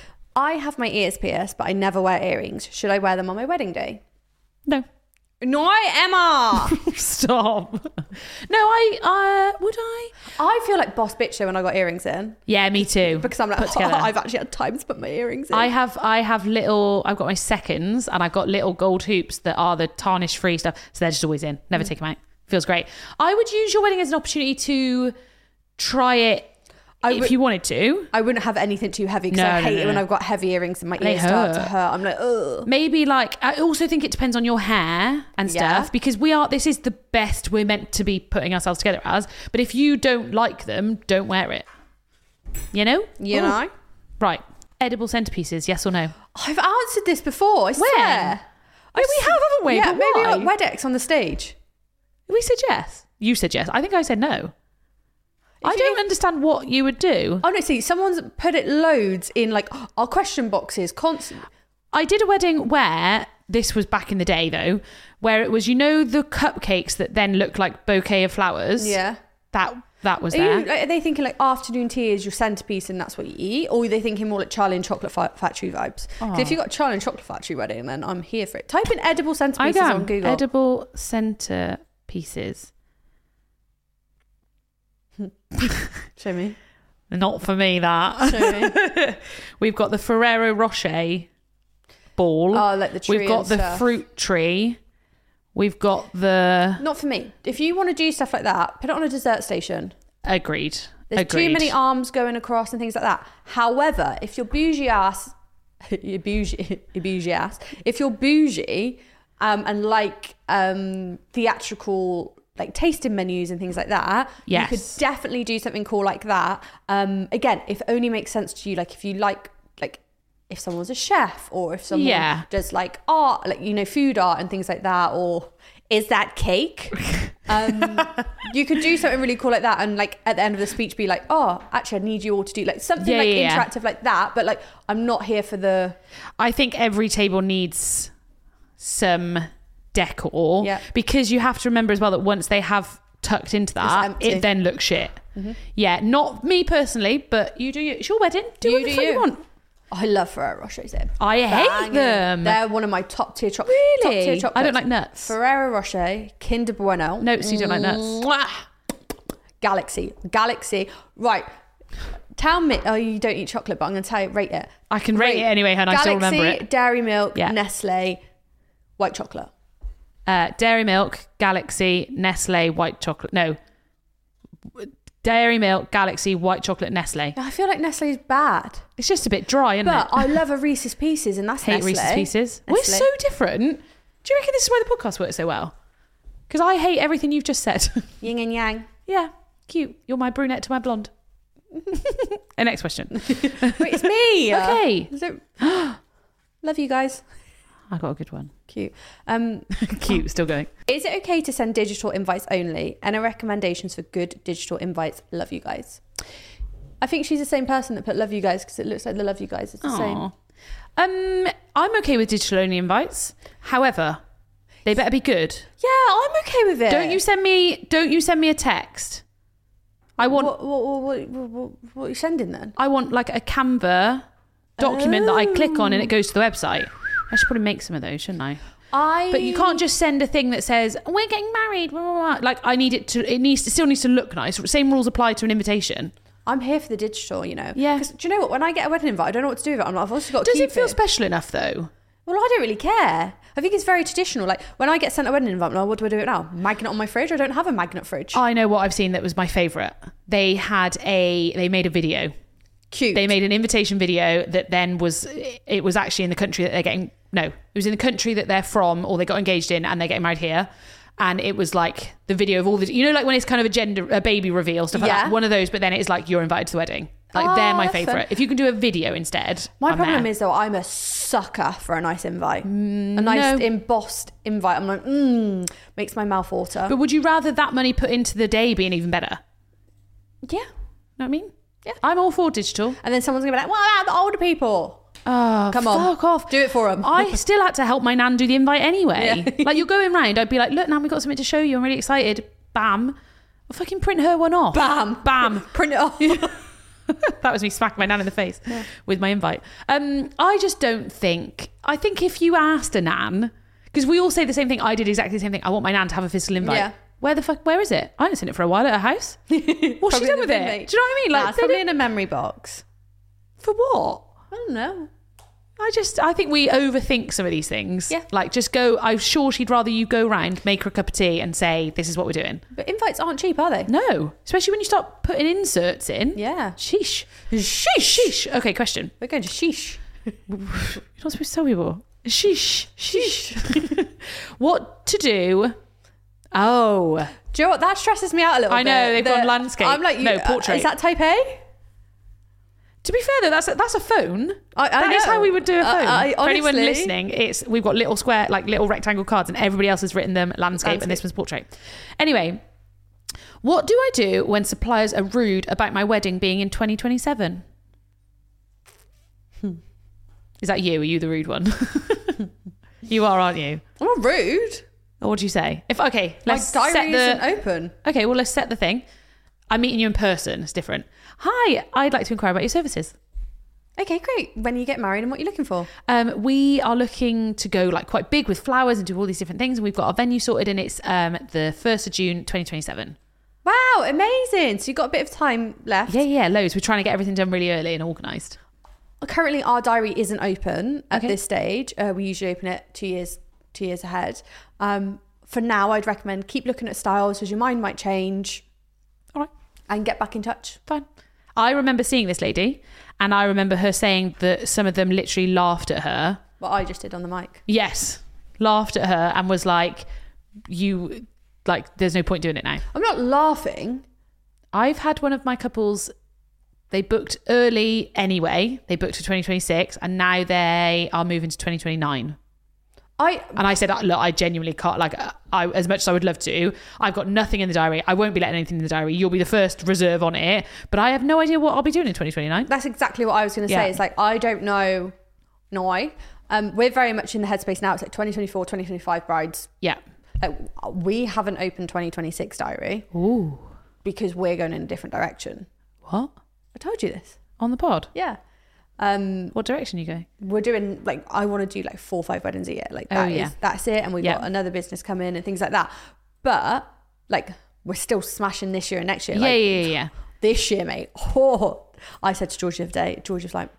I have my ears pierced, but I never wear earrings. Should I wear them on my wedding day? No. No, Emma. Stop. No, I, uh, would I? I feel like boss bitch though when I got earrings in. Yeah, me too. Because I'm like, Put oh, together. I've actually had time to put my earrings in. I have I have little I've got my seconds and I've got little gold hoops that are the tarnish free stuff, so they're just always in. Never mm. take them out. Feels great. I would use your wedding as an opportunity to try it I if would, you wanted to. I wouldn't have anything too heavy because No, I no, hate no, it when no. I've got heavy earrings and my They ears start to hurt. hurt. I'm like, ugh. Maybe like I also think it depends on your hair and stuff Yeah. because we are this is the best we're meant to be putting ourselves together as. But if you don't like them, don't wear it. You know? You Ooh. know? Right. Edible centerpieces, yes or no? I've answered this before. I When? swear. Yeah, we have, haven't we? Yeah, But maybe why? at WedX on the stage. We said yes. You said yes. I think I said no. I you- don't if- understand what you would do. Oh no, see, someone's put it loads in like our question boxes constant. I did a wedding where, this was back in the day though, where it was, you know, the cupcakes that then look like bouquet of flowers? Yeah. That that was Are, there. you, like, are they thinking like afternoon tea is your centerpiece and that's what you eat? Or are they thinking more like Charlie and Chocolate Fa- Factory vibes? 'Cause if you've got Charlie and Chocolate Factory wedding, then I'm here for it. Type in edible I centerpieces am. on Google. Edible centre pieces. Show me. Not for me, that. Show me. We've got the Ferrero Rocher ball. Oh, like the tree We've got and the stuff. fruit tree. We've got the... Not for me. If you want to do stuff like that, put it on a dessert station. Agreed. There's Agreed. too many arms going across and things like that. However, if you're bougie ass, you're bougie, you're bougie ass. If you're bougie um, and like um, theatrical, like tasting menus and things like that, Yes. you could definitely do something cool like that. Um, again, if it only makes sense to you, like if you like, like if someone's a chef or if someone Yeah. does like art, like, you know, food art and things like that, or is that cake? um, you could do something really cool like that and like at the end of the speech be like, oh, actually I need you all to do like something Yeah, like yeah, yeah. interactive like that, but like I'm not here for the... I think every table needs some decor Yeah. because you have to remember as well that once they have tucked into that, empty. it then looks shit. Yeah, not me personally, but you do you. It's your wedding. Do You what the do fuck you you. want. I love Ferrero Rochers in. I hate Banging. them. They're one of my top tier chocolates. Really? Top tier chocolates. I don't like nuts. Ferrero Rocher, Kinder Bueno. No, so you don't like nuts. Mwah. Galaxy. Galaxy. Right. Tell me, oh, you don't eat chocolate, but I'm going to tell you, rate it. I can rate it anyway, and I still remember Galaxy, it. Dairy Milk, Yeah. Nestle, white chocolate. Uh, Dairy Milk, Galaxy, Nestle, white chocolate. No. Dairy Milk, Galaxy, white chocolate, Nestle. I feel like Nestle's bad. It's just a bit dry, isn't But it? I love a Reese's Pieces, and that's Hate Nestle. Reese's Pieces. We're Nestle. so different. Do you reckon this is why the podcast works so well? Because I hate everything you've just said. Yin and yang. Yeah, cute. You're my brunette to my blonde. And next question. Wait, it's me. Okay. Is it- Love you guys. I got a good one. Cute. Um, Cute, still going. is it okay to send digital invites only? Any recommendations for good digital invites? Love you guys. I think she's the same person that put love you guys because it looks like the love you guys is the same. Aw. Um, I'm okay with digital only invites. However, they better be good. Yeah, I'm okay with it. Don't you send me? Don't you send me a text? I want. What, what, what, what, what, what are you sending then? I want like a Canva document that I click on and it goes to the website. I should probably make some of those, shouldn't I? I. But you can't just send a thing that says we're getting married. Blah, blah, blah. Like I need it to. It needs. It still needs to look nice. Same rules apply to an invitation. I'm here for the digital, you know. Yeah. 'Cause do you know what? When I get a wedding invite, I don't know what to do with it. I'm like, I've also got to Does keep it feel it. special enough though? Well, I don't really care. I think it's very traditional. Like when I get sent a wedding invite, I'm like, what do I do with it now? Magnet on my fridge? I don't have a magnet fridge. I know what I've seen that was my favourite. They had a. They made a video. Cute. They made an invitation video that then was. It was actually in the country that they're getting. No, it was in the country that they're from, or they got engaged in, and they're getting married here. And it was like the video of all the, you know, like when it's kind of a gender, a baby reveal, stuff like Yeah. that. One of those, but then it's like you're invited to the wedding. Like Oh, they're my that's favourite. fun. If you can do a video instead, My I'm problem there. is though, I'm a sucker for a nice invite. a nice no. embossed invite. I'm like, mmm, makes my mouth water. But would you rather that money put into the day being even better? yeah. Know what I mean? Yeah. I'm all for digital. And then someone's gonna be like, what about the older people? Oh, Come on. fuck off. Do it for them. I still had to help my nan do the invite anyway. Yeah. Like you're going round, I'd be like, look, nan, we've got something to show you. I'm really excited. Bam. I'll fucking print her one off. Bam. Bam. Print it off. That was me smacking my nan in the face with my invite. Um, I just don't think. I think if you asked a nan, because we all say the same thing. I did exactly the same thing. I want my nan to have a physical invite. Yeah. Where the fuck? Where is it? I haven't seen it for a while at her house. What's she Probably done in with the it? bin, mate. Do you know what I mean? Like, Nah, it's they probably don't- in a memory box. for what? I don't know. I just, I think we overthink some of these things. Yeah. Like, just go. I'm sure she'd rather you go round, make her a cup of tea, and say, "This is what we're doing." But invites aren't cheap, are they? No, especially when you start putting inserts in. Yeah. Sheesh. Sheesh. Sheesh. Okay, question. We're going to sheesh. You're not supposed to tell people. Sheesh. Sheesh. What to do? Oh, Do you know what? That stresses me out a little I bit. know, they've that gone landscape. I'm like, you, No, uh, portrait. is that type A? to be fair though, that's a, that's a phone. I, I That is know. how we would do a Uh, phone. I- For anyone honestly- listening, it's we've got little square, like little rectangle cards, and everybody else has written them landscape, and Landscape. this one's portrait. Anyway, what do I do when suppliers are rude about my wedding being in twenty twenty-seven? Hmm. Is that you? Are you the rude one? You are, aren't you? I'm not rude. Or what do you say? If okay, My let's diary set isn't the. open. Okay, well let's set the thing. I'm meeting you in person. It's different. Hi, I'd like to inquire about your services. Okay, great. When you get married and what you're looking for? Um, we are looking to go like quite big with flowers and do all these different things. And we've got our venue sorted, and it's um, the first of June, twenty twenty-seven. Wow, amazing. So you've got a bit of time left. Yeah, yeah, loads. We're trying to get everything done really early and organised. Currently, our diary isn't open at Okay. this stage. Uh, we usually open it two years, two years ahead. Um, for now, I'd recommend keep looking at styles because your mind might change. All right, And get back in touch. fine. I remember seeing this lady, and I remember her saying that some of them literally laughed at her. What I just did on the mic. Yes, laughed at her and was like, "You, like, there's no point doing it now." I'm not laughing. I've had one of my couples, they booked early anyway. They booked to twenty twenty-six, and now they are moving to twenty twenty-nine. I And I said, look, I genuinely can't, like, I, as much as I would love to, I've got nothing in the diary. I won't be letting anything in the diary. You'll be the first reserve on it. But I have no idea what I'll be doing in twenty twenty-nine. that's exactly what I was going to say. Yeah. It's like I don't know. No, I. Um, we're very much in the headspace now. It's like twenty twenty-four, twenty twenty-five brides. Yeah. Like we haven't opened twenty twenty-six diary Ooh. because we're going in a different direction. What? I told you this. On the pod? Yeah. Um, What direction are you going? we're doing like I want to do like four or five weddings a year. Like Oh, that is yeah. that's it. And we've Yeah. got another business come in and things like that. But like we're still smashing this year and next year. Yeah, like, yeah, yeah, yeah. This year, mate. Oh, I said to George the other day. George was like,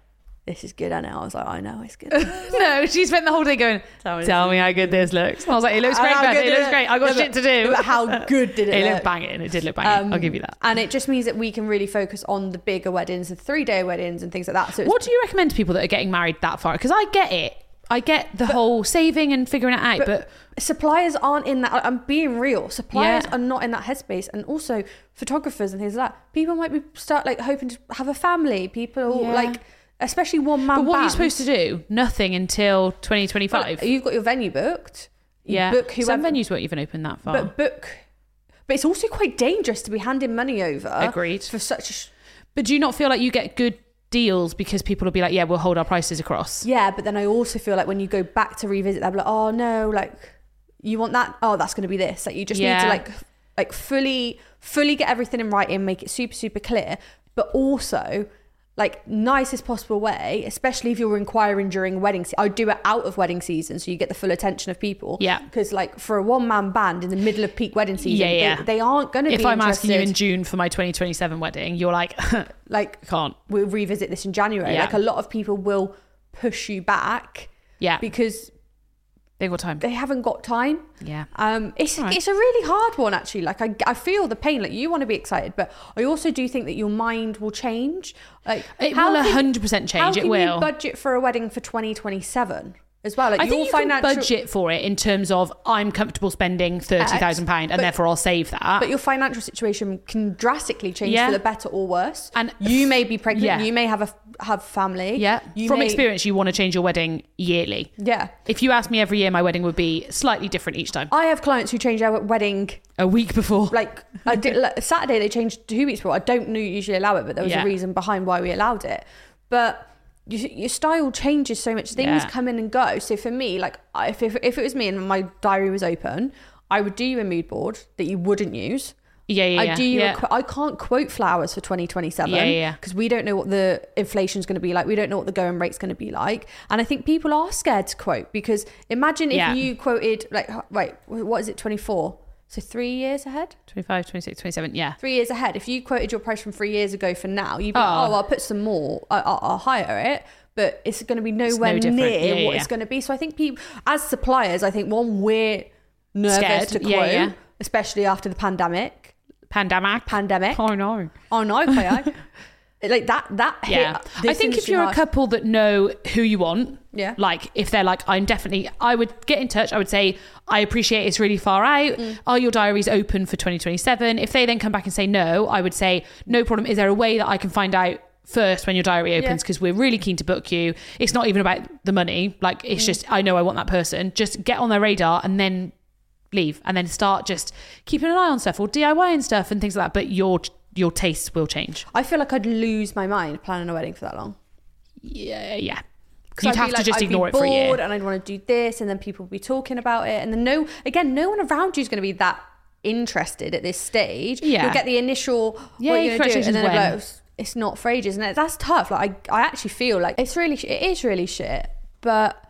this is good, Anna. I was like, I know it's good. No, she spent the whole day going, Tell me, tell me how good this looks. I was like, it looks great, How man. good It did looks great. I got No, shit but- to do. But how good did it, It look? looked banging. It did look banging. Um, I'll give you that. And it just means that we can really focus on the bigger weddings, the three-day weddings and things like that. So it's, What do you recommend to people that are getting married that far? Because I get it. I get the whole saving and figuring it out, but, but, suppliers aren't in that. I'm being real. Suppliers Yeah. are not in that headspace, and also photographers and things like that. People might be start like hoping to have a family. People Yeah. like, especially one man. but what are you bands. supposed to do? Nothing until twenty twenty-five. Well, you've got your venue booked. You Yeah, book whoever, some venues won't even open that far. but book. But it's also quite dangerous to be handing money over. Agreed. For such a. Sh- But do you not feel like you get good deals because people will be like, yeah, we'll hold our prices across? Yeah, but then I also feel like when you go back to revisit, they'll be like, oh no, like you want that? Oh, that's going to be this. Like you just Yeah. need to like, like fully, fully get everything in writing, make it super, super clear, but also like nicest possible way, especially if you're inquiring during wedding season. I would do it out of wedding season so you get the full attention of people. Yeah. Because like for a one man band in the middle of peak wedding season, Yeah, yeah. They, they aren't going to be If I'm asking you in interested. June for my twenty twenty-seven wedding, you're like, Like can't. we'll revisit this in January. Yeah. Like a lot of people will push you back Yeah, because they've got time. they haven't got time. Yeah. Um, it's All right. it's a really hard one actually. Like I, I feel the pain. Like you want to be excited, but I also do think that your mind will change. Like It how will can- one hundred percent How change. can It will. you budget for a wedding for twenty twenty-seven as well? Like I your think you financial, can budget for it in terms of I'm comfortable spending thirty thousand pounds and But- therefore I'll save that. but your financial situation can drastically change Yeah. for the better or worse. And you may be pregnant. Yeah. You may have a have family. yeah, You from may- experience, you want to change your wedding yearly. Yeah. If you ask me every year, my wedding would be slightly different each time. I have clients who change their wedding A week before. like, I did, like Saturday they changed two weeks before. I don't know usually allow it, but there was Yeah. a reason behind why we allowed it. But you, your style changes so much. Things Yeah. come in and go. So for me, like I- if, if if it was me and my diary was open, I would do you a mood board that you wouldn't use. Yeah, yeah, yeah. I do you. yeah. A, qu- I can't quote flowers for twenty twenty-seven. Yeah, yeah, yeah. Because we don't know what the inflation's going to be like. We don't know what the going rate's going to be like. And I think people are scared to quote because imagine if Yeah. you quoted like right, what is it, twenty-four? So three years ahead. twenty-five, twenty-six, twenty-seven, yeah. Three years ahead. If you quoted your price from three years ago for now, you'd be Oh. like, oh, I'll put some more. I- I'll, I'll hire it. But it's going to be nowhere no different. near Yeah, yeah, what yeah. it's going to be. So I think people, as suppliers, I think one, we're nervous Scared. to quote, Yeah, yeah. especially after the pandemic. Pandemic. Pandemic. Oh, no. Oh no, okay. I- like that. That hit Yeah. this I think if industry you're hard. a couple that know who you want, Yeah. like if they're like, I'm definitely, I would get in touch. I would say, I appreciate it's really far out. Mm. Are your diaries open for twenty twenty-seven? If they then come back and say no, I would say, no problem. Is there a way that I can find out first when your diary opens? Yeah. Because we're really keen to book you. It's not even about the money. Like it's Mm. just, I know I want that person. Just get on their radar and then leave and then start just keeping an eye on stuff or D I Y and stuff and things like that. But your your tastes will change. I feel like I'd lose my mind planning a wedding for that long. Yeah, yeah. 'Cause You'd I'd be have to like- just I'd be ignore it for a bored year. and I'd want to do this, and then people would be talking about it, and then no, again, no one around you is going to be that interested at this stage. Yeah. You'll get the initial, Yeah, what are you going to do, congratulations, and then it'll be when? like, "It's- it's not for ages, and that's tough. Like I, I actually feel like it's really, sh- it is really shit, but.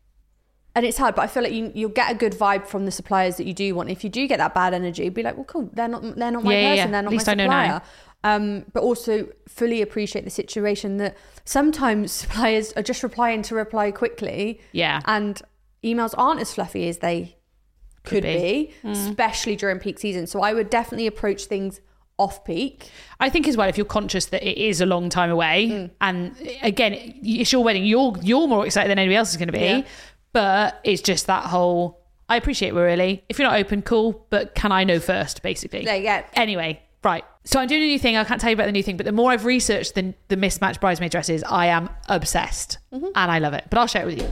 And it's hard, but I feel like you, you'll get a good vibe from the suppliers that you do want. If you do get that bad energy, be like, well, cool, they're not, they're not my Yeah, yeah, person, yeah. they're At not least my I know now. supplier. Um, but also fully appreciate the situation that sometimes suppliers are just replying to reply quickly, Yeah. and emails aren't as fluffy as they Could could, be. be, especially during peak season. So I would definitely approach things off peak. I think as well, if you're conscious that it is a long time away, Mm. and again, it's your wedding, you're you're more excited than anybody else is going to be. Yeah. But it's just that whole, I appreciate we're early. If you're not open, cool. But can I know first, basically? There you go. Anyway, right. So I'm doing a new thing. I can't tell you about the new thing, but the more I've researched the, the mismatched bridesmaid dresses, I am obsessed. Mm-hmm. And I love it. But I'll share it with you.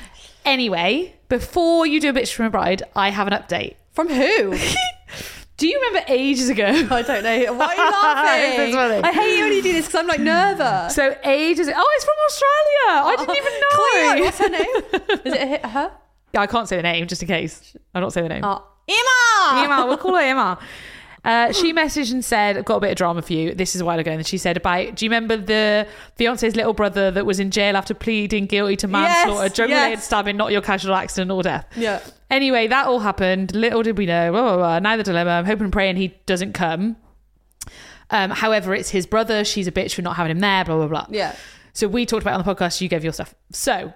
Anyway, before you do a bitch from a bride, I have an update. From who? Do you remember ages ago? I don't know. Why are you laughing? This is funny. I hate you when you do this because I'm like nervous. So ages. Oh, it's from Australia. I didn't even know. Cleo, what's her name? Is it her? Yeah, I can't say the name just in case. I'm not saying the name. Oh, Emma. Emma, we'll call her Emma. Uh, she messaged and said, I've got a bit of drama for you. This is a while ago. And she said about, do you remember the fiance's little brother that was in jail after pleading guilty to manslaughter, Yes, drug-related yes. stabbing, not your casual accident or death? Yeah. Anyway, that all happened. Little did we know. Blah, blah, blah. Now the dilemma. I'm hoping and praying he doesn't come. Um, however, it's his brother. She's a bitch for not having him there, blah, blah, blah. Yeah. So we talked about it on the podcast. You gave your stuff. So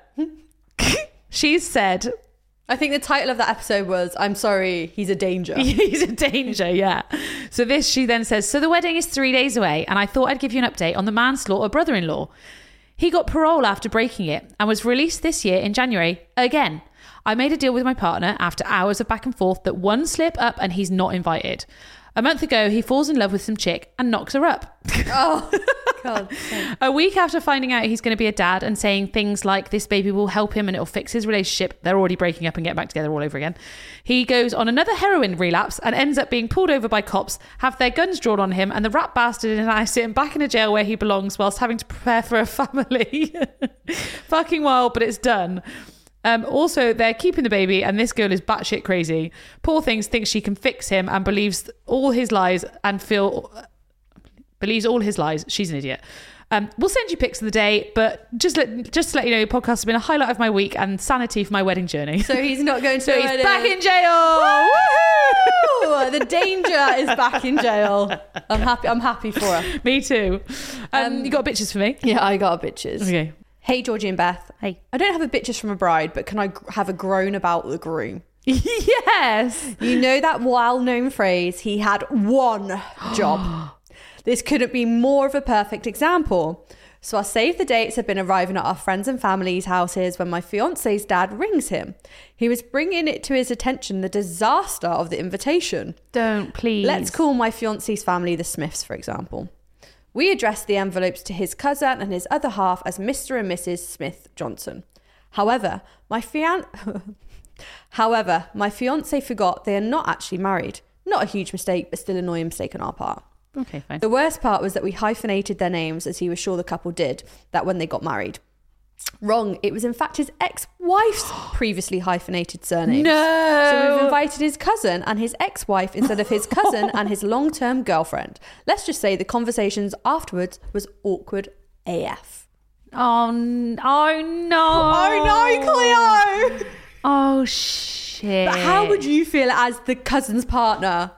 she said, I think the title of that episode was, I'm sorry, he's a danger. he's a danger, yeah. So this, she then says, so the wedding is three days away and I thought I'd give you an update on the manslaughter brother-in-law. He got parole after breaking it and was released this year in January again. I made a deal with my partner after hours of back and forth that one slip up and he's not invited. A month ago, he falls in love with some chick and knocks her up. Oh, God. A week after finding out he's going to be a dad and saying things like this baby will help him and it'll fix his relationship, they're already breaking up and getting back together all over again. He goes on another heroin relapse and ends up being pulled over by cops, have their guns drawn on him, and the rat bastard and I sit him back in a jail where he belongs whilst having to prepare for a family. Fucking wild, but it's done. Um, also, they're keeping the baby and this girl is batshit crazy. Poor things thinks she can fix him and believes all his lies and feel... believes all his lies. She's an idiot. Um, we'll send you pics of the day, but just let, just to let you know, your podcast has been a highlight of my week and sanity for my wedding journey. So he's not going to So the he's wedding. back in jail. Woo! The danger is back in jail. I'm happy. I'm happy for her. Me too. Um, Um, you got bitches for me? Yeah, I got a bitches. Okay. Hey, Georgie and Beth. Hey. I don't have a bitches from a bride, but can I gr- have a groan about the groom? Yes. You know that well-known phrase, he had one job. This couldn't be more of a perfect example. So our save the dates had been arriving at our friends and family's houses when my fiance's dad rings him. He was bringing it to his attention the disaster of the invitation. Don't, please. Let's call my fiance's family the Smiths, for example. We addressed the envelopes to his cousin and his other half as Mister and Missus Smith Johnson. However, my fian- However, my fiance forgot they are not actually married. Not a huge mistake, but still an annoying mistake on our part. Okay, fine. The worst part was that we hyphenated their names as he was sure the couple did that when they got married. Wrong. It was in fact his ex-wife's previously hyphenated surname. No. So we've invited his cousin and his ex-wife instead of his cousin and his long-term girlfriend. Let's just say the conversations afterwards was awkward A F. Oh, n- oh no. Oh no, Cleo! Oh shit. But how would you feel as the cousin's partner?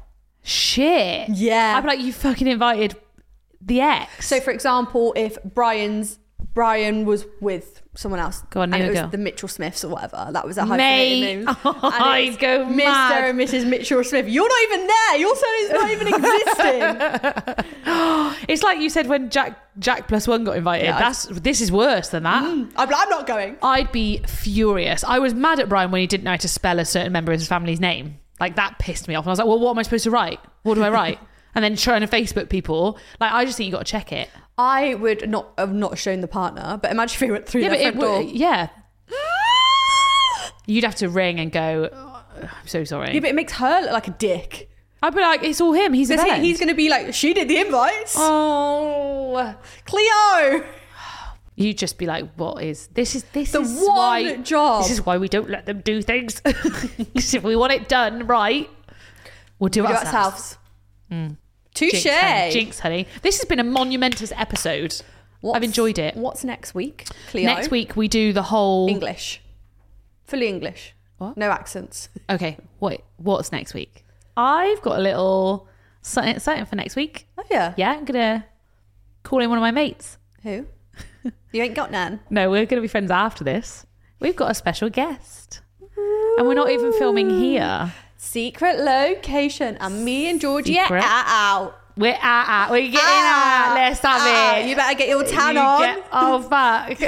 Shit. Yeah. I'd be like, you fucking invited the ex. So, for example, if Brian's Brian was with someone else, Go on, and name it a was girl. the Mitchell Smiths or whatever, that was a Mate. hyphenated name. Oh, And I'd it's go Mister mad. and Missus Mitchell Smith. You're not even there. Your surname's not even existing. It's like you said when Jack Jack plus one got invited. Yeah, I- That's this is worse than that. I'm, I'm not going. I'd be furious. I was mad at Brian when he didn't know how to spell a certain member of his family's name. Like that pissed me off. And I was like, well, what am I supposed to write? What do I write? And then trying to Facebook people. Like, I just think you got to check it. I would not have not shown the partner, but imagine if he went through Yeah, the but front it door. would. Yeah, you'd have to ring and go, oh, I'm so sorry. Yeah, but it makes her look like a dick. I'd be like, it's all him. He's a Because villain. he, he's going to be like, she did the invites. Oh, Cleo. you'd just be like, what is this? Is this The is one why, job. This is why we don't let them do things. Because if we want it done right, we'll do it Do it ourselves. ourselves. Mm. Touche. Jinx, honey. Jinx, honey. This has been a monumentous episode. What's- I've enjoyed it. What's next week, Cleo? Next week we do the whole English. Fully English. What? No accents. Okay, what what's next week? I've got a little something, something for next week. Oh, yeah. Yeah, I'm gonna call in one of my mates. Who? You ain't got none. No, we're gonna be friends after this. We've got a special guest, and we're not even filming here. Secret location. And me and Georgie are Secret? out. We're at, we're getting Ah, out. Let's have ah, it. You better get your tan You on. get- oh fuck! What's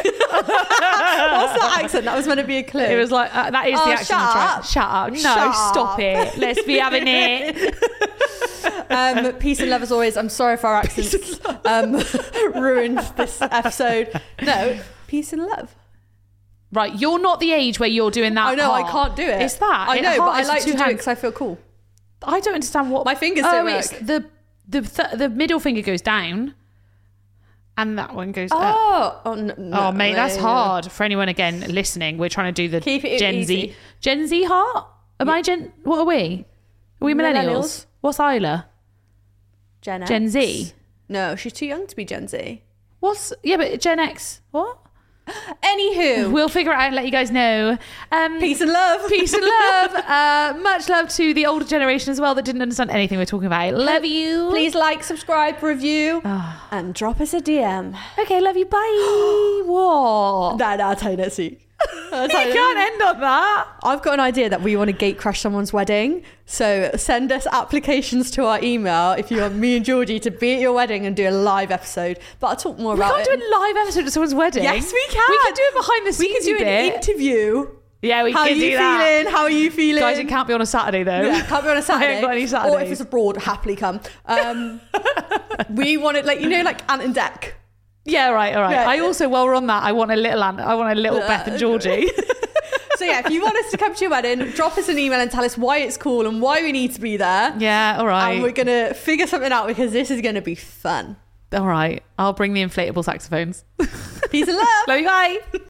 that accent? That was meant to be a clue. It was like uh, that is Oh, the accent. shut I'm trying- up. Shut up! No, Shut stop up. it. Let's be having it. um, peace and love as always. I'm sorry if our accents um, ruined this episode. No, peace and love. Right, you're not the age where you're doing that. I know, I part. can't do it. It's that. I It- know, but heart I is like two to do it hands. because I feel cool. I don't understand what My fingers oh, don't it's work. the the th- the middle finger goes down, and that one goes up. Oh, oh, no, no, Oh, mate, that's no. hard for anyone again listening. We're trying to do the Keep it Gen easy. Z. Gen Z heart? Am I Gen? What are we? Are we millennials? Millennials. What's Isla? Gen X. Gen Z. No, she's too young to be Gen Z. What's yeah? But Gen X. What? Anywho, We'll figure it out and let you guys know. Um, peace and love. Peace and love. Uh, much love to the older generation as well that didn't understand anything we're talking about. Love you. Please like, subscribe, review, Oh. and drop us a D M. Okay, love you. Bye. What? Nah, nah, I'll tell you next week. I'll You tell you- can't end on that. I've got an idea that we want to gate crash someone's wedding. So send us applications to our email if you want me and Georgie to be at your wedding and do a live episode. But I'll talk more We about can't it. do a live episode at someone's wedding. Yes, we can. We can do it behind the scenes. We can do an bit. interview. Yeah, we How are can you do that. feeling? How are you feeling? Guys, it can't be on a Saturday though. Yeah, can't be on a Saturday. I ain't got any Or Saturdays. if it's abroad, happily come. Um, we want it like, you know, like Ant and Dec. Yeah, right, all right. Yeah. I also, while we're on that, I want a little, Ant- I want a little Beth and Georgie. So yeah, if you want us to come to your wedding, drop us an email and tell us why it's cool and why we need to be there. Yeah, all right. And we're going to figure something out because this is going to be fun. All right. I'll bring the inflatable saxophones. Peace and love. Love you, bye.